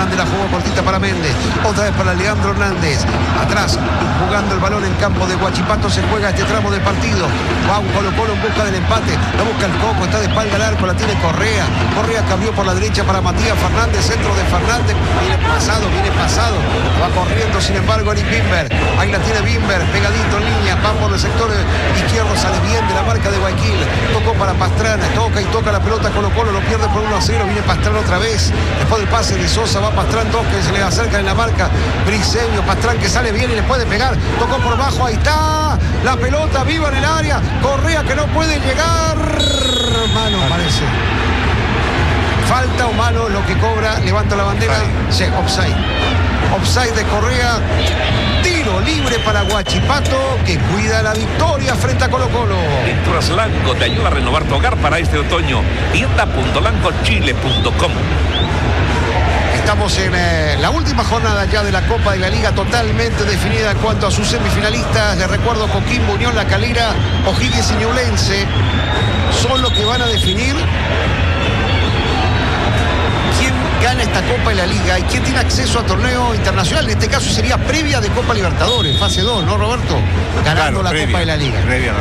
Hernández la jugó cortita para Méndez. Otra vez para Leandro Hernández. Atrás, jugando el balón en campo de Huachipato, se juega este tramo del partido. Va un Colo-Colo en busca del empate. La busca el Coco, está de espalda al arco, la tiene Correa. Correa cambió por la derecha para Matías Fernández, centro de Fernández. Viene pasado. Va corriendo, sin embargo, Eric Bimber. Ahí la tiene Bimber, pegadito en línea. Va por el sector izquierdo, sale bien de la marca de Guayaquil. Tocó para Pastrana, toca la pelota Colo-Colo, lo pierde por 1-0. Viene Pastrana otra vez. Después del pase de Sosa, va Pastrán, dos que se le acerca en la marca. Briseño, Pastrán que sale bien y le puede pegar. Tocó por bajo, ahí está. La pelota viva en el área. Correa que no puede llegar. Mano, parece. Falta o mano lo que cobra. Levanta la bandera. Sí, offside. Offside de Correa. Tiro libre para Huachipato, que cuida la victoria frente a Colo-Colo. Pinturas Lanco te ayuda a renovar tu hogar para este otoño. Tienda.lancochile.com. Estamos en la última jornada ya de la Copa de la Liga, totalmente definida en cuanto a sus semifinalistas. Les recuerdo, Coquimbo, Unión La Calera, O'Higgins y Ñublense son los que van a definir quién gana esta Copa de la Liga y quién tiene acceso a torneo internacional. En este caso sería previa de Copa Libertadores, fase 2, ¿no, Roberto? Ganando claro, la Copa de la Liga. Previa.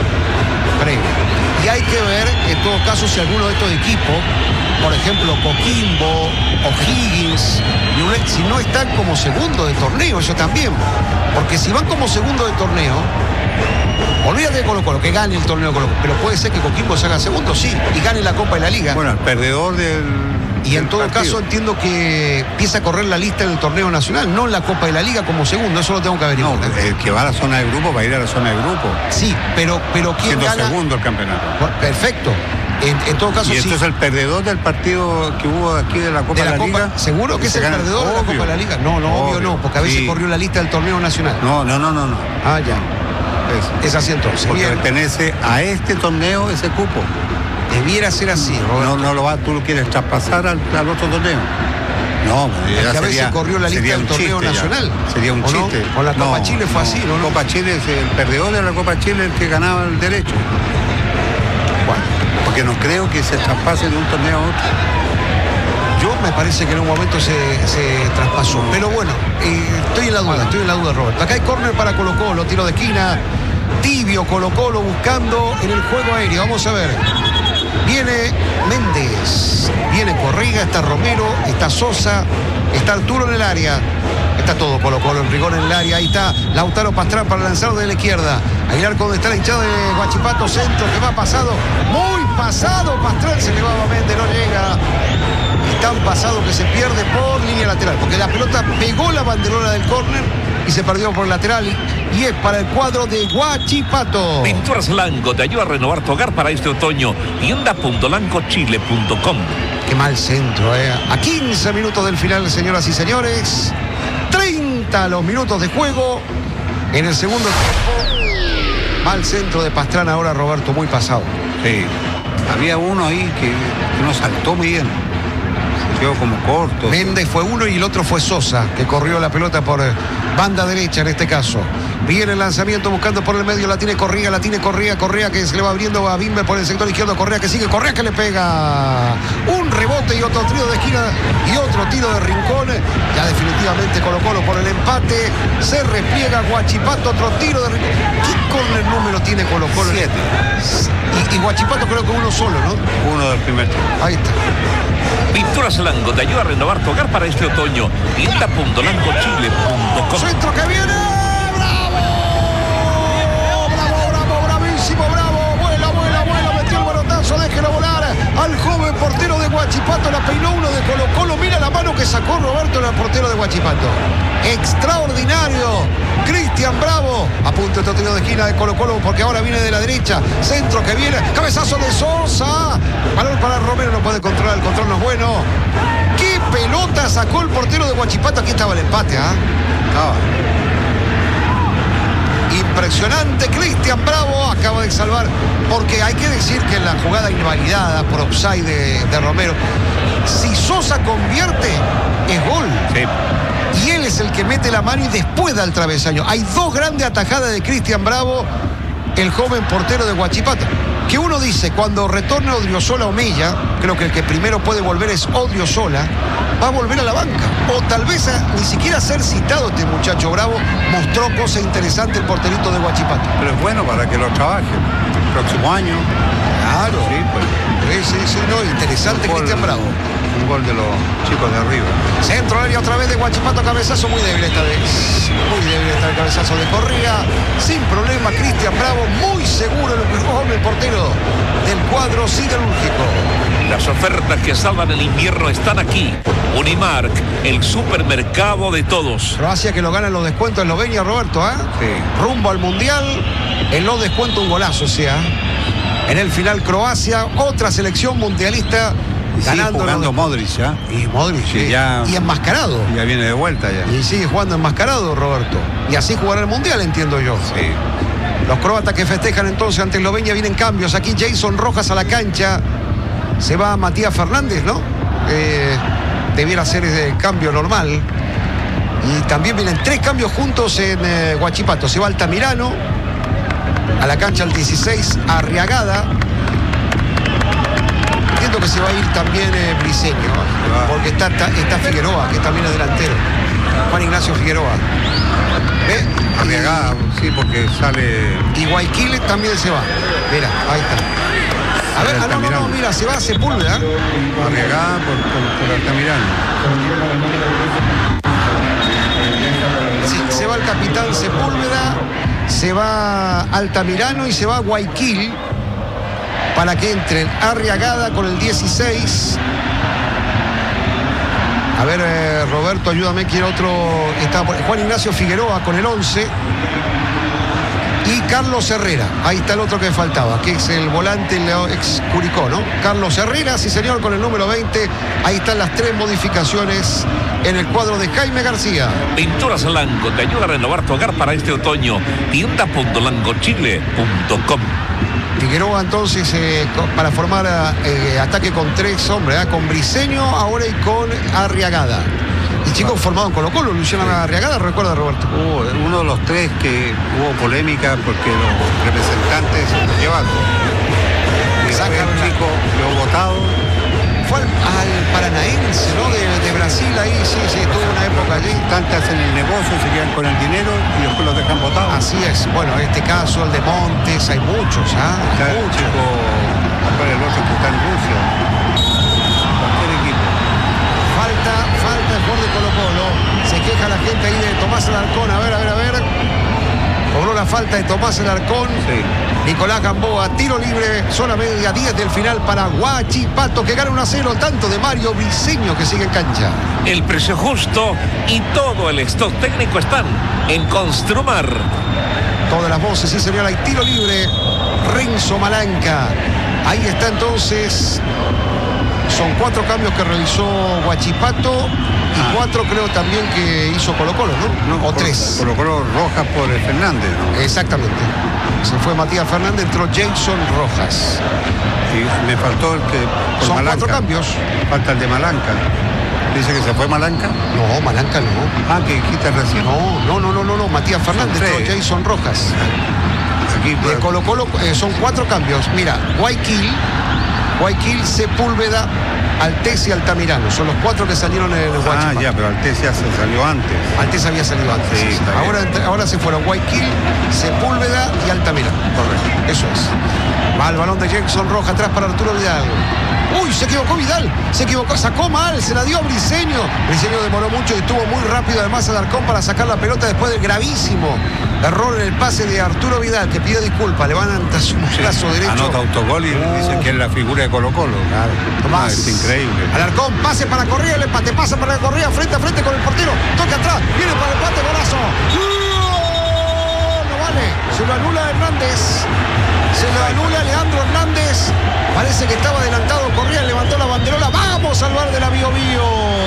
Y hay que ver, en todo caso, si alguno de estos equipos, por ejemplo, Coquimbo, O'Higgins, si no están como segundo de torneo, eso también. Porque si van como segundo de torneo, olvídate de Colo-Colo, que gane el torneo Colo-Colo, pero puede ser que Coquimbo se haga segundo, sí, y gane la Copa de la Liga. Bueno, el perdedor del... Y en todo caso entiendo que empieza a correr la lista en el torneo nacional, no en la Copa de la Liga como segundo, eso lo tengo que averiguar. No, el que va a la zona de grupo va a ir a la zona de grupo. Sí, pero ¿quién gana? Segundo el campeonato. Perfecto. En todo caso, y esto sí. Es el perdedor del partido que hubo aquí de la Copa de la Liga. ¿Seguro que es el perdedor de la Copa de la Liga? No, obvio no, porque a veces corrió la lista del torneo nacional. No. Ah, ya. Es así entonces. Porque pertenece a este torneo ese cupo. Debiera ser así, Roberto. No lo vas, tú lo quieres traspasar al otro torneo. No, es que a veces corrió la lista del torneo nacional. Sería un chiste. Con la Copa Chile fue así, ¿no? Copa Chile es el perdedor de la Copa Chile el que ganaba el derecho. Bueno, porque no creo que se traspase de un torneo a otro. Yo me parece que en un momento se traspasó. Pero bueno, estoy en la duda, Roberto. Acá hay córner para Colo-Colo, tiro de esquina. Tibio Colo-Colo buscando en el juego aéreo. Vamos a ver. Viene Méndez, viene Corriga, está Romero, está Sosa, está Arturo en el área. Está todo Colo-Colo, en rigor en el área. Ahí está Lautaro Pastrán para lanzar de la izquierda. Ahí el arco donde está la hinchada de Huachipato, centro que va pasado. Muy pasado, Pastrán se le va a Méndez, no llega. Y tan pasado que se pierde por línea lateral, porque la pelota pegó la banderola del córner y se perdió por lateral. Y es para el cuadro de Huachipato. Pinturas Lanco te ayuda a renovar tu hogar para este otoño. Tienda.lancochile.com. Qué mal centro, A 15 minutos del final, señoras y señores. 30 los minutos de juego. En el segundo tiempo. Mal centro de Pastrana ahora, Roberto, muy pasado. Sí. Había uno ahí que no saltó muy bien. Se quedó como corto. Méndez fue uno y el otro fue Sosa, que corrió la pelota por banda derecha en este caso. Viene el lanzamiento buscando por el medio, la tiene Correa, Correa que se le va abriendo a Bimber por el sector izquierdo, Correa que sigue, Correa que le pega un rebote y otro tiro de esquina y otro tiro de rincón. Ya definitivamente Colo-Colo por el empate, se repliega Huachipato, otro tiro de rincón. ¿Qué córner número tiene Colo-Colo? 7. Y Huachipato creo que uno solo, ¿no? Uno del primer tiempo. Ahí está. Pinturas Lanco te ayuda a renovar tu hogar para este otoño. Tienda.lancochile.com. Centro que viene. Vuela, metió el balotazo, déjelo volar al joven portero de Huachipato, la peinó uno de Colo-Colo, mira la mano que sacó Roberto, el portero de Huachipato. Extraordinario, Cristian Bravo, a punto de tiro de esquina de Colo-Colo, porque ahora viene de la derecha, centro que viene, cabezazo de Sosa, balón para Romero, no puede controlar, el control no es bueno. ¡Qué pelota sacó el portero de Huachipato! Aquí estaba el empate, Impresionante, Cristian Bravo acaba de salvar, porque hay que decir que en la jugada invalidada por offside de Romero, si Sosa convierte, es gol. Sí. Y él es el que mete la mano y después da el travesaño. Hay dos grandes atajadas de Cristian Bravo, el joven portero de Huachipato. Que uno dice, cuando retorna Odriozola o Mella, creo que el que primero puede volver es Odriozola, va a volver a la banca. O tal vez ni siquiera ser citado este muchacho Bravo. Mostró cosa interesante el porterito de Huachipato. Pero es bueno para que lo trabaje el próximo año. Claro. Sí, pues. Sí, no, interesante Cristian Bravo. Un gol de los chicos de arriba. Centro área otra vez de Huachipato, cabezazo muy débil esta vez. Muy débil está el cabezazo de Correa. Sin problema, Cristian Bravo, muy seguro el portero del cuadro siderúrgico. Las ofertas que salvan el invierno están aquí. Unimark, el supermercado de todos. Croacia que lo gana en los descuentos Eslovenia, Roberto, ¿eh? Sí. Rumbo al Mundial, en los descuentos un golazo, o sea. En el final Croacia, otra selección mundialista. Y ganando jugando Modric, ¿ya? Y Modric, sí, ya, y enmascarado. Ya viene de vuelta ya. Y sigue jugando enmascarado, Roberto. Y así jugará el Mundial, entiendo yo. Sí. Los croatas que festejan entonces ante Eslovenia, vienen cambios. Aquí Jason Rojas a la cancha. Se va Matías Fernández, ¿no? Debiera ser el cambio normal. Y también vienen 3 cambios juntos en Huachipato. Se va Altamirano a la cancha el 16, Arriagada. Entiendo que se va a ir también Briseño, porque está Figueroa, que también es delantero. Juan Ignacio Figueroa. Arriagada, sí, porque sale. Y Guayquil también se va. Mira, ahí está. A ver, no, mira, se va Sepúlveda. Arriagada por Altamirano. Sí, se va el capitán Sepúlveda, se va Altamirano y se va Guayquil para que entren Arriagada con el 16. A ver, Roberto, ayúdame, quiero otro. Está Juan Ignacio Figueroa con el 11. Y Carlos Herrera, ahí está el otro que faltaba, que es el volante, el ex Curicó, ¿no? Carlos Herrera, sí señor, con el número 20. Ahí están las 3 modificaciones en el cuadro de Jaime García. Pinturas Lango te ayuda a renovar tu hogar para este otoño. Tienda.langochile.com. Figueroa entonces para formar ataque con 3 hombres, con Briseño ahora y con Arriagada. Y chicos formados en Colo-Colo, Luciano Arriagada, recuerda, Roberto. Uno de los 3 que hubo polémica porque los representantes se llevaron. Sacan un chico que hubo votado. Fue al Paranaense, ¿no? De Brasil, ahí sí, tuvo una época allí. Representantes hacen el negocio, se quedan con el dinero y después los dejan votados. Así es. Bueno, en este caso, el de Montes, hay muchos, ¿ah? Está el chico, el otro que está en Rusia. Cualquier equipo. Falta el jugador de Colo-Colo. Se queja la gente ahí de Tomás Alarcón. A ver. Cobró la falta de Tomás Alarcón. Sí. Nicolás Gamboa, tiro libre, zona media, 10 del final para Huachipato, que gana 1-0, tanto de Mario Briseño, que sigue en cancha. El precio justo y todo el stock técnico están en Construmar. Todas las voces, sí señor, hay tiro libre. Renzo Malanca. Ahí está entonces. Son 4 cambios que realizó Huachipato y 4 creo también que hizo Colo-Colo, ¿no? O 3. Colo-Colo Rojas por Fernández, ¿no? Exactamente. Se fue Matías Fernández, entró Jason Rojas. Y me faltó el que por son Malanca. 4 cambios. Falta el de Malanca. ¿Dice que se fue Malanca? No, Malanca no. Ah, que dijiste recién. No. Matías Fernández, entró Jason Rojas. Aquí, de Colo-Colo son 4 cambios. Mira, Guayquil, Sepúlveda, Altés y Altamirano. Son los 4 que salieron en el Huachipato. Ah, ya, pero Altés ya se salió antes. Altés había salido antes. Sí, ahora se fueron Guayquil, Sepúlveda y Altamirano. Correcto. Eso es. Va el balón de Jackson Rojas atrás para Arturo Vidal. Uy, se equivocó Vidal. Sacó mal, se la dio Briseño. Briseño demoró mucho y estuvo muy rápido además Alarcón para sacar la pelota después del gravísimo error en el pase de Arturo Vidal, que pidió disculpas. Levanta su brazo derecho. Anota autogol y dicen que es la figura de Colo-Colo. Claro. Tomás. Es increíble. Alarcón, pase para Correa, el empate, pasa para Correa, frente a frente con el portero. Toca atrás, viene para el empate, golazo. No vale, se lo anula Hernández. Se lo anula Leandro Hernández. Parece que estaba adelantado Correa, levantó la banderola. Vamos al bar de la Bio Bio.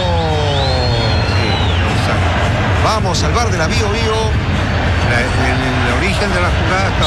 Vamos al bar de la Bio Bio. En el origen de la jugada está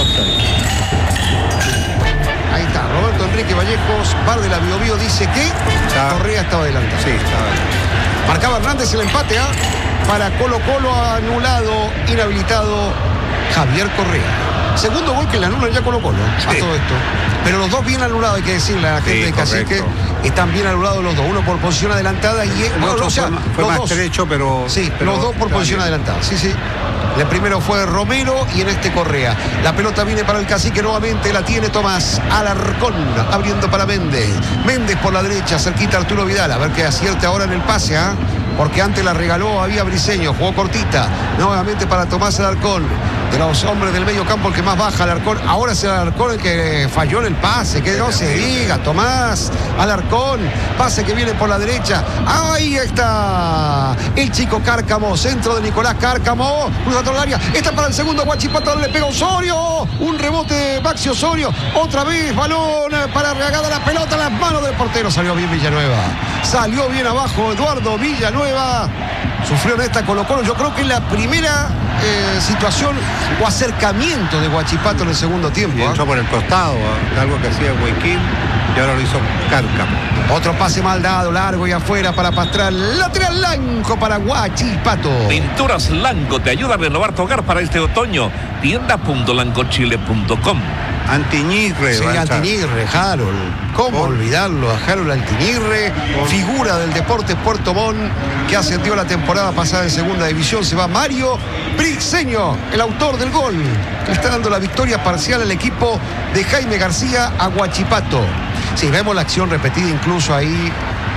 Ahí está, Roberto Enrique Vallejos, bar de la Bio Bio, dice que Correa estaba adelantado. Sí, estaba adelantado. Marcaba Hernández el empate para Colo-Colo, anulado, inhabilitado Javier Correa. Segundo gol que le anula ya Colo-Colo a todo esto. Pero los dos bien anulados, hay que decirle a la gente de Cacique, están bien anulados los dos. Uno por posición adelantada y el otro fue más estrecho, pero... Sí, los dos por posición adelantada. Sí. El primero fue Romero y en este Correa. La pelota viene para el Cacique nuevamente, la tiene Tomás Alarcón, abriendo para Méndez. Méndez por la derecha, cerquita Arturo Vidal. A ver que acierte ahora en el pase, porque antes la regaló había Briseño, jugó cortita, nuevamente para Tomás Alarcón, de los hombres del medio campo el que más baja, Alarcón, ahora es el Alarcón el que falló en el pase, que no se diga, Tomás Alarcón, pase que viene por la derecha, ahí está el chico Cárcamo, centro de Nicolás Cárcamo, cruzando el área, está para el segundo, Huachipato le pega Osorio, un rebote de Maxi Osorio, otra vez balón para Arriagada, la pelota en las manos del portero, salió bien Villanueva, salió bien abajo Eduardo Villanueva. Sufrió en esta Colo-Colo. Yo creo que es la primera situación o acercamiento de Huachipato en el segundo tiempo. Y entró por el costado, algo que hacía Huayquín y ahora lo hizo Cárcamo. Otro pase mal dado, largo y afuera para Pastral. Lateral Lanco para Huachipato. Pinturas Lanco te ayuda a renovar tu hogar para este otoño. Tienda.lancochile.com. Antiñirre. Sí, Antiñirre, Harold. ¿Cómo olvidarlo a Harold Antiñirre? Figura del Deportes Puerto Montt, que ascendió la temporada pasada en segunda división. Se va Mario Briseño, el autor del gol. Le está dando la victoria parcial al equipo de Jaime García a Huachipato. Sí, vemos la acción repetida incluso ahí.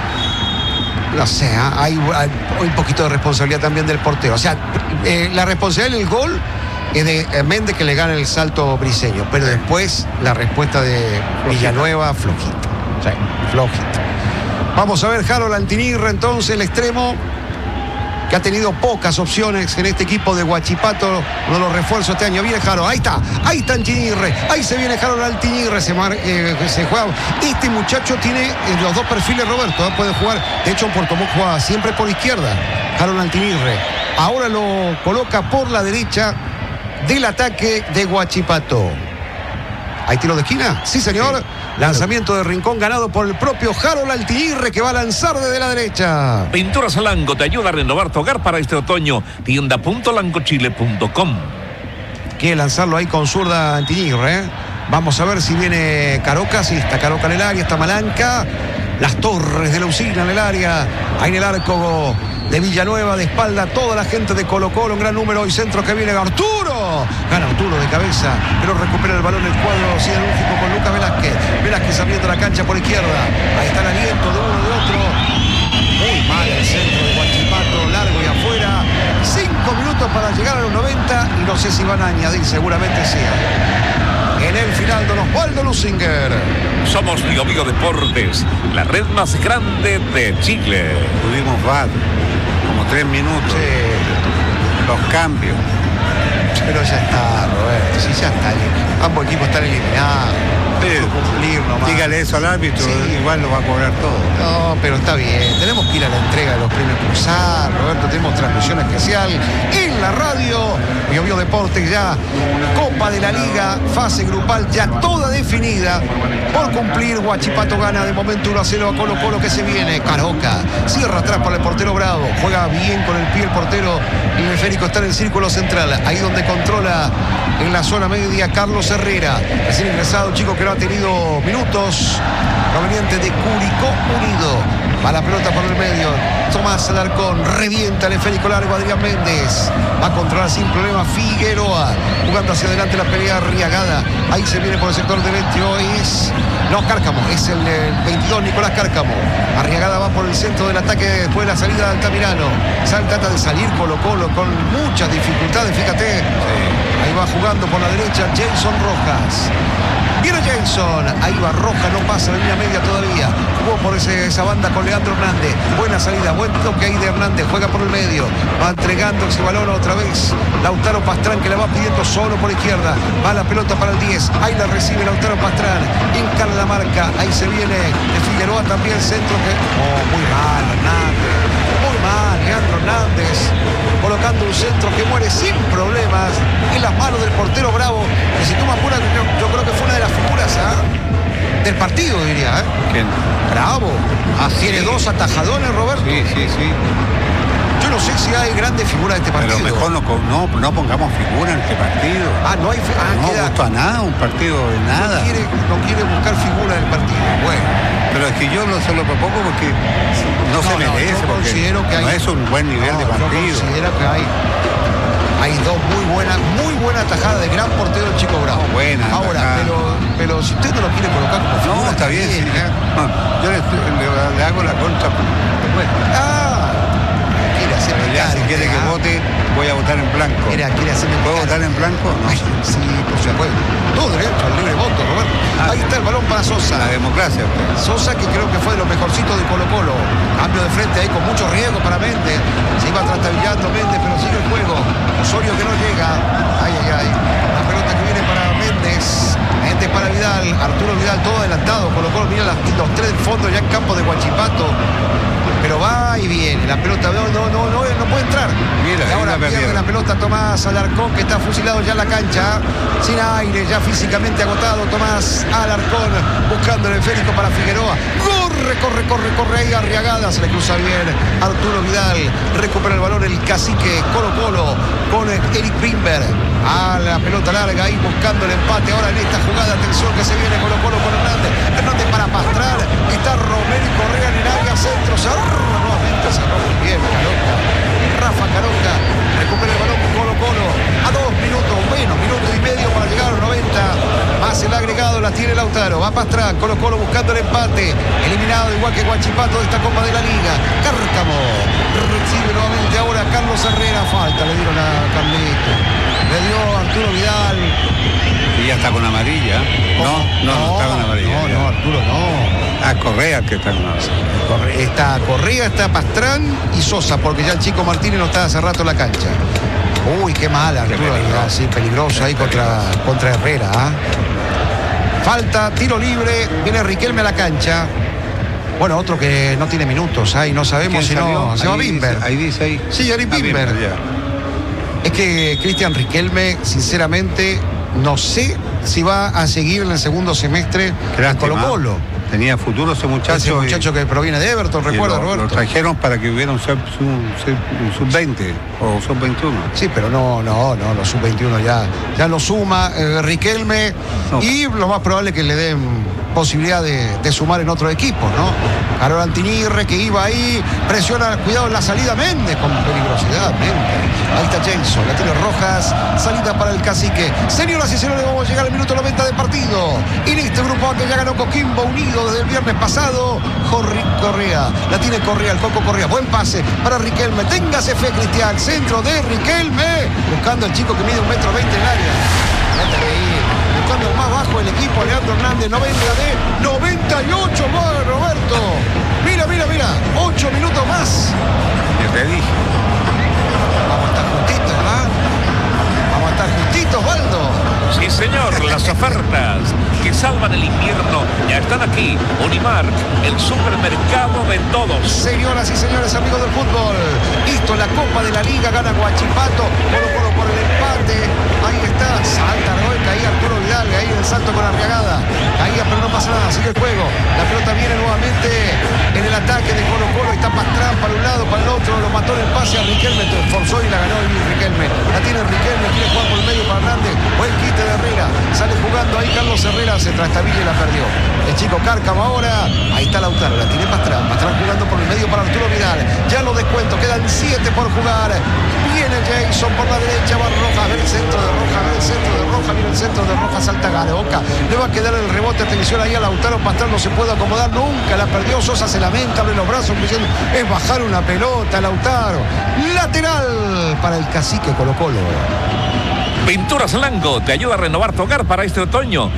No sé, hay un poquito de responsabilidad también del portero. O sea, la responsabilidad del gol es de Méndez, que le gana el salto Briseño, pero después la respuesta de Villanueva, flojita. Sí, flojita. Vamos a ver Harold Antiñirre, entonces, el extremo, que ha tenido pocas opciones en este equipo de Huachipato, uno de los refuerzos este año. Viene Harold, ahí está Antiñirre, ahí se viene Harold Antiñirre, se juega. Este muchacho tiene los dos perfiles, Roberto, puede jugar, de hecho en Puerto Montt juega siempre por izquierda, Harold Antiñirre. Ahora lo coloca por la derecha del ataque de Huachipato. ¿Hay tiro de esquina? Sí, señor. Sí. Lanzamiento de rincón ganado por el propio Harold Antiñirre, que va a lanzar desde la derecha. Pinturas Lanco te ayuda a renovar tu hogar para este otoño. Tienda.lancochile.com. Quiere lanzarlo ahí con zurda Antiñirre. Vamos a ver si viene Caroca. Sí, está Caroca en el área, está Malanca. Las Torres de la Usina en el área. Ahí en el arco de Villanueva, de espalda toda la gente de Colo-Colo, un gran número y centro que viene Arturo, gana Arturo de cabeza, pero recupera el balón el cuadro siderúrgico con Lucas Velázquez abriendo la cancha por izquierda, ahí está el aliento de uno de otro, muy mal el centro de Huachipato, largo y afuera, 5 minutos para llegar a los 90 y no sé si van a añadir, seguramente sí. En el final, don Osvaldo Lusinger. Somos Bio Deportes, la red más grande de Chile. Tuvimos VAR, como 3 minutos. Sí. Los cambios. Pero ya está, Roberto, sí, ya está. Ambos equipos están eliminados. Cumplir nomás. Dígale eso al árbitro, sí. Igual lo va a cobrar todo. No, pero está bien. Tenemos que ir a la entrega de los premios Pulsar, Roberto. Tenemos transmisión especial en la radio. Bio Deportes ya. Copa de la Liga, fase grupal ya toda definida. Por cumplir, Huachipato gana de momento 1-0 a Colo-Colo, que se viene. Caroca cierra atrás para el portero Bravo. Juega bien con el pie el portero. El esférico está en el círculo central. Ahí donde controla en la zona media Carlos Herrera. Recién ingresado, chico que no ha tenido minutos, proveniente de Curicó Unido. Va la pelota por el medio. Tomás Alarcón revienta el esférico largo. Adrián Méndez va a controlar sin problema Figueroa, jugando hacia adelante la pelea Arriagada. Ahí se viene por el sector derecho. Cárcamo, es el 22, Nicolás Cárcamo. Arriagada va por el centro del ataque después de la salida de Altamirano. Trata de salir Colo-Colo con muchas dificultades, fíjate. Ahí va jugando por la derecha Jason Rojas. Viene Jason, ahí va Roja, no pasa la línea media todavía. Jugó por esa banda con Leandro Hernández. Buena salida, buen toque ahí de Hernández. Juega por el medio, va entregando ese balón otra vez. Lautaro Pastrán, que la va pidiendo solo por izquierda. Va la pelota para el 10. Ahí la recibe Lautaro Pastrán. Encarga la marca. Ahí se viene de Figueroa también, centro que... muy mal Hernández. Muy mal Leandro Hernández. Colocando un centro que muere sin problemas en las manos del portero Bravo, que si toma pura, yo creo que fue una de las figuras del partido, diría. ¿Quién? Bravo. Tiene 2 atajadones, Roberto. Sí. Yo no sé si hay grandes figuras de este partido. Pero mejor no pongamos figuras en este partido. No hay no gustó a nada, un partido de nada. No quiere buscar figuras en el partido. Bueno. Pero es que yo se lo propongo porque no se merece, yo porque considero que no es un buen nivel de partido. Yo considero que hay dos muy buenas tajadas de gran portero el Chico Bravo. Buena. Ahora, pero si usted no lo quiere colocar como figura, no, está bien. Sí, yo le hago la contra. Si quiere que vote, voy a votar en blanco. ¿Puedo votar en blanco? No. Sí, por supuesto. Todo derecho al libre voto, Roberto. Ahí está el balón para Sosa. La democracia. Sosa, que creo que fue de los mejorcitos de Colo-Colo. Cambio de frente ahí con mucho riesgo para Méndez. Se iba trastabillando Méndez, pero sigue el juego. Osorio que no llega. Ay. La pelota que viene para Méndez. Méndez para Vidal. Arturo Vidal todo adelantado. Colo-Colo mira los tres del fondo ya en campo de Huachipato. Pero va y viene, la pelota no puede entrar. Mira, y ahora pierde la pelota Tomás Alarcón, que está fusilado ya en la cancha, sin aire, ya físicamente agotado. Tomás Alarcón buscando el esférico para Figueroa. Corre ahí Arriagada, se le cruza bien Arturo Vidal, recupera el balón el cacique Colo-Colo con Eric Bimber. La pelota larga ahí buscando el empate. Ahora en esta jugada, atención que se viene Colo-Colo con Hernández para Pastrana. Está Romero y Correa en el área, centro, nuevamente se muy bien Caroca. Rafa Caroca recupera el balón Colo-Colo a 2 minutos, minuto y medio para llegar a los 90. Más el agregado la tiene Lautaro. Va Pastrana, Colo-Colo buscando el empate. Eliminado igual que Huachipato de esta Copa de la Liga. Cárcamo recibe nuevamente ahora Carlos Herrera. Falta, le dieron a Carlito. Le dio Arturo Vidal. Y ya está con amarilla. No está con amarilla. No, Arturo no. Correa que está con amarilla. Está Correa, está Pastrán y Sosa, porque ya el Chico Martínez no está hace rato en la cancha. Uy, qué mal Arturo Vidal, sí, peligroso ahí contra Herrera. Falta, tiro libre, viene Riquelme a la cancha. Bueno, otro que no tiene minutos, ahí no sabemos si no. Se va Bimber. Ahí dice. Sí, Eric Bimber. Es que Cristian Riquelme, sinceramente, no sé si va a seguir en el segundo semestre en Colo-Colo. Tenía futuro ese muchacho. Ese muchacho que proviene de Everton, recuerda, Roberto. Lo trajeron para que hubiera un sub-20 o sub-21. Sí, pero no, los sub-21 ya lo suma Riquelme. No. Y lo más probable es que le den posibilidad de sumar en otro equipo, ¿no? Carol Antinirre, que iba ahí, presiona, cuidado en la salida Méndez, con peligrosidad, Méndez. Ahí está Jameson, la tiene Rojas, salida para el cacique. Señoras y señores, vamos a llegar al minuto 90 de partido. En este grupo que ya ganó Coquimbo Unido desde el viernes pasado, Correa, la tiene Correa, el Coco Correa, buen pase para Riquelme, téngase fe Cristian, centro de Riquelme, buscando al chico que mide 1,20 m en el área. Buscando el más bajo el equipo, Leandro Hernández, 90 de 98, Roberto. Mira, 8 minutos más. Yo te dije. Vamos a estar juntitos, ¿verdad? Vamos a estar juntitos, Waldo. Sí, señor, las ofertas que salvan el invierno ya están aquí. Unimark, el supermercado de todos. Señoras y señores, amigos del fútbol, listo, la Copa de la Liga, gana Huachipato, Colo-Colo por el empate. Ahí está, salta Roeca, ahí Arturo Vidal, ahí el salto con Arriagada. Caía, pero no pasa nada, sigue el juego. La pelota viene nuevamente en el ataque de Colo-Colo. Está Pastrán para un lado, para el otro, lo mató en el pase a Riquelme, forzó y la ganó Riquelme. La tiene Riquelme, quiere jugar por el medio para Hernández. Buen quite de Herrera, sale jugando ahí Carlos Herrera, se trastabilla y la perdió. El chico Cárcamo ahora, ahí está Lautaro, la tiene Pastrán jugando por el medio para Arturo Vidal. Ya lo descuento, quedan 7 por jugar. Viene Jason por la derecha, va Rojas, ve el centro de Rojas, viene el centro de Rojas, salta Gareoca. Le va a quedar el rebote, atención ahí a Lautaro, Pastrán no se puede acomodar nunca, la perdió Sosa, se lamenta, abre los brazos diciendo, es bajar una pelota, Lautaro. Lateral para el cacique Colo-Colo. Pinturas Lango te ayuda a renovar tu hogar para este otoño.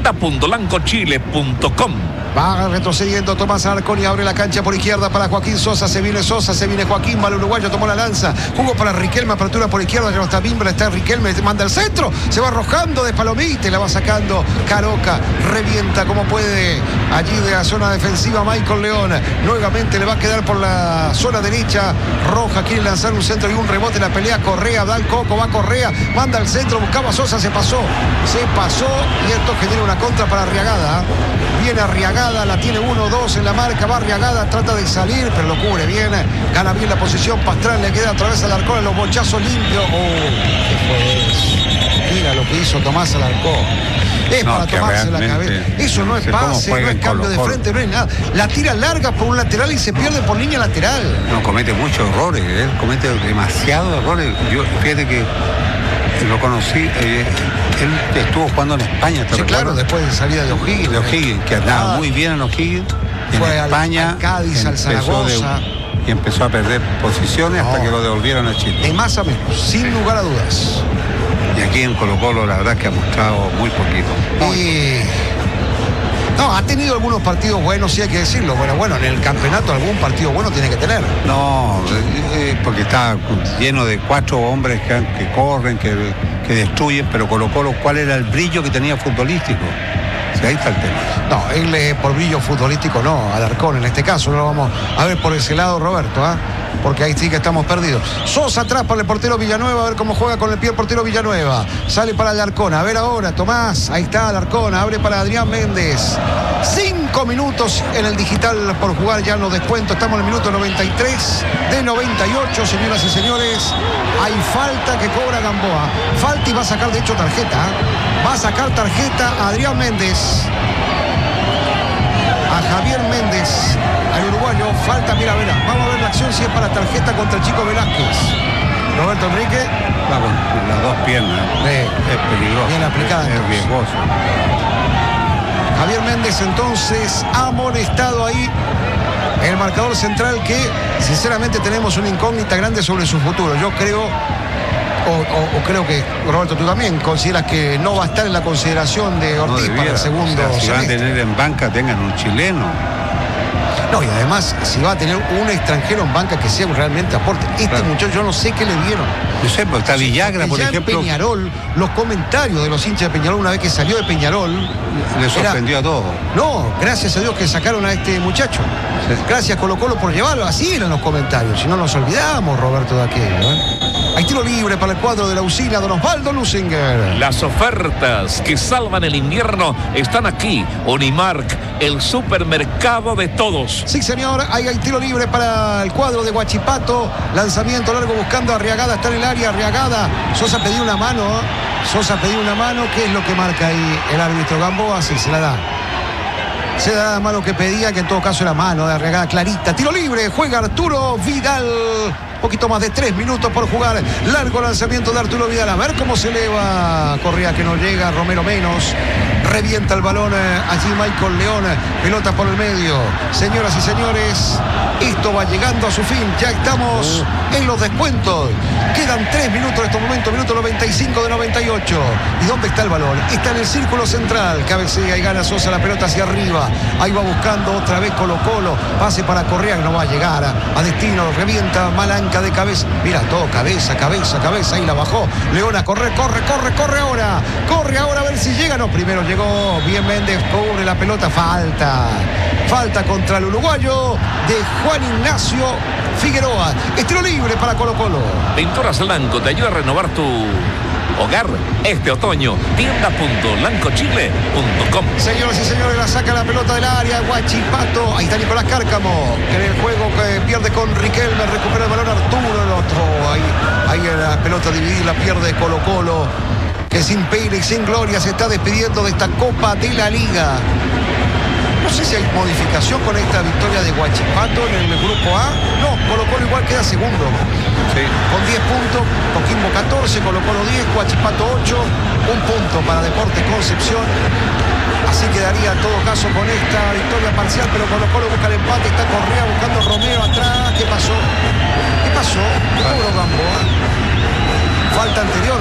Tienda.langochile.com. Va retrocediendo Tomás Alarcón y abre la cancha por izquierda para Joaquín Sosa. Se viene Joaquín, va el uruguayo, tomó la lanza. Jugó para Riquelme, apertura por izquierda, ya no está Bimber, está Riquelme, manda el centro. Se va arrojando de palomita y la va sacando Caroca. Revienta como puede allí de la zona defensiva Michael León. Nuevamente le va a quedar por la zona derecha. Roja quiere lanzar un centro y un rebote. La pelea Correa, da el coco, va Correa, manda al centro, buscaba a Sosa, se pasó y esto genera una contra para Arriagada. Viene Arriagada, la tiene 1-2 en la marca, va Arriagada, trata de salir, pero lo cubre bien, gana bien la posición. Pastrana le queda a través al Alarcón, los bochazos limpios. ¿Qué fue eso? Mira lo que hizo Tomás Alarcón. Es para tomarse la cabeza. Eso no es pase, no es cambio de frente, no es nada. La tira larga por un lateral y se pierde por línea lateral. No, comete muchos errores, comete demasiados errores. Yo, fíjate que lo conocí, él estuvo jugando en España. Sí, claro, después de salida de O'Higgins. De O'Higgins, que andaba muy bien en O'Higgins. Fue en España, al Cádiz, al Zaragoza. Y empezó a perder posiciones hasta que lo devolvieron a Chile. De más a menos, sin lugar a dudas. Y aquí en Colo-Colo la verdad es que ha mostrado muy poquito. No, ha tenido algunos partidos buenos, sí hay que decirlo. Bueno, en el campeonato algún partido bueno tiene que tener. No, porque está lleno de 4 hombres que corren, que destruyen, pero Colo-Colo, ¿cuál era el brillo que tenía futbolístico? O sea, ahí está el tema. No, él por brillo futbolístico no, Alarcón en este caso, no lo vamos a ver por ese lado, Roberto, porque ahí sí que estamos perdidos. Sosa atrás para el portero Villanueva, a ver cómo juega con el pie el portero Villanueva. Sale para Alarcón, a ver ahora, Tomás, ahí está Alarcón, abre para Adrián Méndez. 5 minutos en el digital por jugar ya en los descuentos. Estamos en el minuto 93 de 98, señoras y señores. Hay falta que cobra Gamboa. Falta y va a sacar de hecho tarjeta. Va a sacar tarjeta a Adrián Méndez. A Javier Méndez, al uruguayo. Falta, mira, vamos a ver la acción si es para tarjeta contra el Chico Velázquez. Roberto Enrique. Va con las 2 piernas. Es peligroso. Bien aplicada. Es riesgoso. Javier Méndez entonces amonestado ahí. El marcador central que sinceramente tenemos una incógnita grande sobre su futuro. Yo creo, o creo que Roberto, tú también consideras que no va a estar en la consideración de Ortiz para el segundo. O sea, si van a tener en banca, tengan un chileno. No, y además, si va a tener un extranjero en banca que sea realmente aporte. Muchacho, yo no sé qué le dieron. No sé, pero está Villagra, por ejemplo. Peñarol, los comentarios de los hinchas de Peñarol, una vez que salió de Peñarol, le sorprendió a todos. No, gracias a Dios que sacaron a este muchacho. Sí. Gracias Colo-Colo por llevarlo. Así eran los comentarios. Si no nos olvidamos, Roberto, de aquello. Hay tiro libre para el cuadro de la usina, don Osvaldo Lusinger. Las ofertas que salvan el invierno están aquí. Unimark, el supermercado de todos. Sí, señor, hay tiro libre para el cuadro de Huachipato. Lanzamiento largo buscando a Arriagada, está en el área. Arriagada, Sosa pidió una mano. ¿Qué es lo que marca ahí el árbitro? Gamboa, sí, se la da. Se da la mano que pedía, que en todo caso era mano de Arriagada clarita. Tiro libre, juega Arturo Vidal. Poquito más de 3 minutos por jugar. Largo lanzamiento de Arturo Vidal. A ver cómo se eleva. Correa que no llega. Romero menos. Revienta el balón allí Michael León. Pelota por el medio. Señoras y señores, esto va llegando a su fin. Ya estamos en los descuentos. Quedan 3 minutos en estos momentos. Minuto 95 de 98. ¿Y dónde está el balón? Está en el círculo central. Cabecea y gana Sosa la pelota hacia arriba. Ahí va buscando otra vez Colo-Colo. Pase para Correa que no va a llegar a destino. Revienta Malanca de cabeza. Mira todo, cabeza. Ahí la bajó. Leona, corre ahora. Corre ahora a ver si llega. No, primero llegó bien Méndez, cubre la pelota. Falta contra el uruguayo de Juan Ignacio Figueroa. Estilo libre para Colo-Colo. Pinturas Blanco te ayuda a renovar tu hogar este otoño. Tienda.lancochile.com. Señoras y señores, la saca la pelota del área. Huachipato. Ahí está Nicolás Cárcamo. En el juego que pierde con Riquelme. Recupera el balón Arturo. El otro. Ahí la pelota dividida. La pierde Colo-Colo, que sin pena y sin gloria se está despidiendo de esta Copa de la Liga. No sé si hay modificación con esta victoria de Huachipato en el grupo A. No, Colo-Colo igual queda segundo. Sí. Con 10 puntos, Coquimbo 14, Colo-Colo 10, Huachipato 8, un punto para Deportes Concepción. Así quedaría en todo caso con esta victoria parcial, pero Colo-Colo busca el empate, está Correa buscando a Romero atrás. ¿Qué pasó? ¿Qué cobró Gamboa? Falta anterior.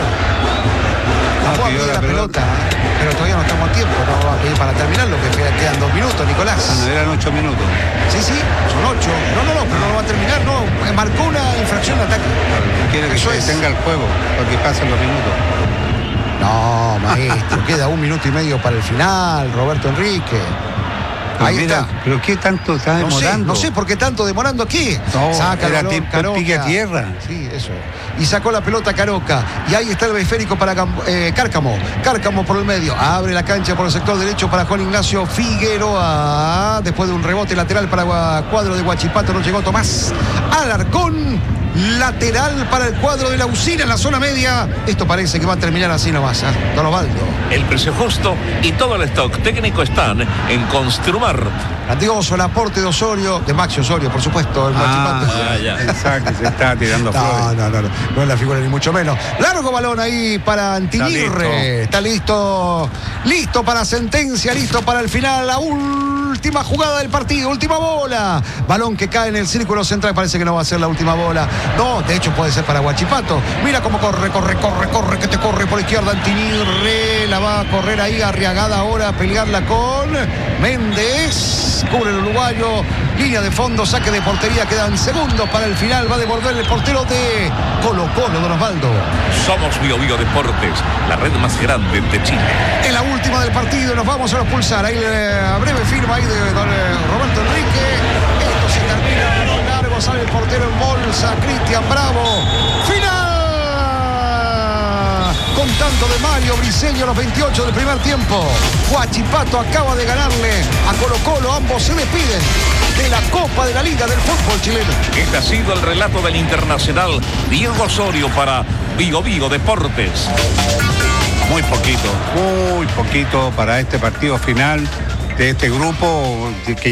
La pelota, pero todavía no estamos a tiempo, no va a pedir para terminarlo, que quedan 2 minutos, Nicolás. Eran 8 minutos. Sí, son 8. No, pero no va a terminar, no. Marcó una infracción de ataque. Quiere que se detenga el juego, porque pasen los minutos. No, maestro, queda 1 minuto y medio para el final, Roberto Enrique. Ahí está. ¿Pero qué tanto está demorando? No sé por qué tanto demorando aquí. No, saca era tiempo pique a tierra. Sí, eso. Y sacó la pelota Caroca. Y ahí está el esférico para Cárcamo. Cárcamo por el medio. Abre la cancha por el sector derecho para Juan Ignacio Figueroa. Después de un rebote lateral para cuadro de Huachipato, no llegó Tomás Alarcón. Lateral para el cuadro de la Usina en la zona media. Esto parece que va a terminar así nomás, Don Osvaldo. El precio justo y todo el stock técnico están en Construmar. Grandioso el aporte de Osorio, de Maxi Osorio, por supuesto. El exacto, se está tirando flores. No es la figura ni mucho menos. Largo balón ahí para Antimirre. Está listo. Listo para sentencia, listo para el final. La última jugada del partido, última bola. Balón que cae en el círculo central. Parece que no va a ser la última bola. No, de hecho puede ser para Huachipato. Mira cómo corre, que te corre por izquierda Antimirre. La va a correr ahí Arriagada ahora a pelearla con Méndez. Cubre el uruguayo. Línea de fondo, saque de portería. Quedan segundos para el final. Va a devolver el portero de Colo-Colo, Don Osvaldo. Somos Bio Bio Deportes, la red más grande de Chile. En la última del partido nos vamos a los pulsar. Ahí la breve firma ahí de don Roberto Enrique. Esto se termina largo. Sale el portero en bolsa. Cristian Bravo. ¡Final! Con tanto de Mario Briceño a los 28 del primer tiempo. Huachipato acaba de ganarle a Colo-Colo. Ambos se despiden de la Copa de la Liga del fútbol chileno. Este ha sido el relato del internacional Diego Osorio para Bio Bio Deportes. Muy poquito para este partido final de este grupo que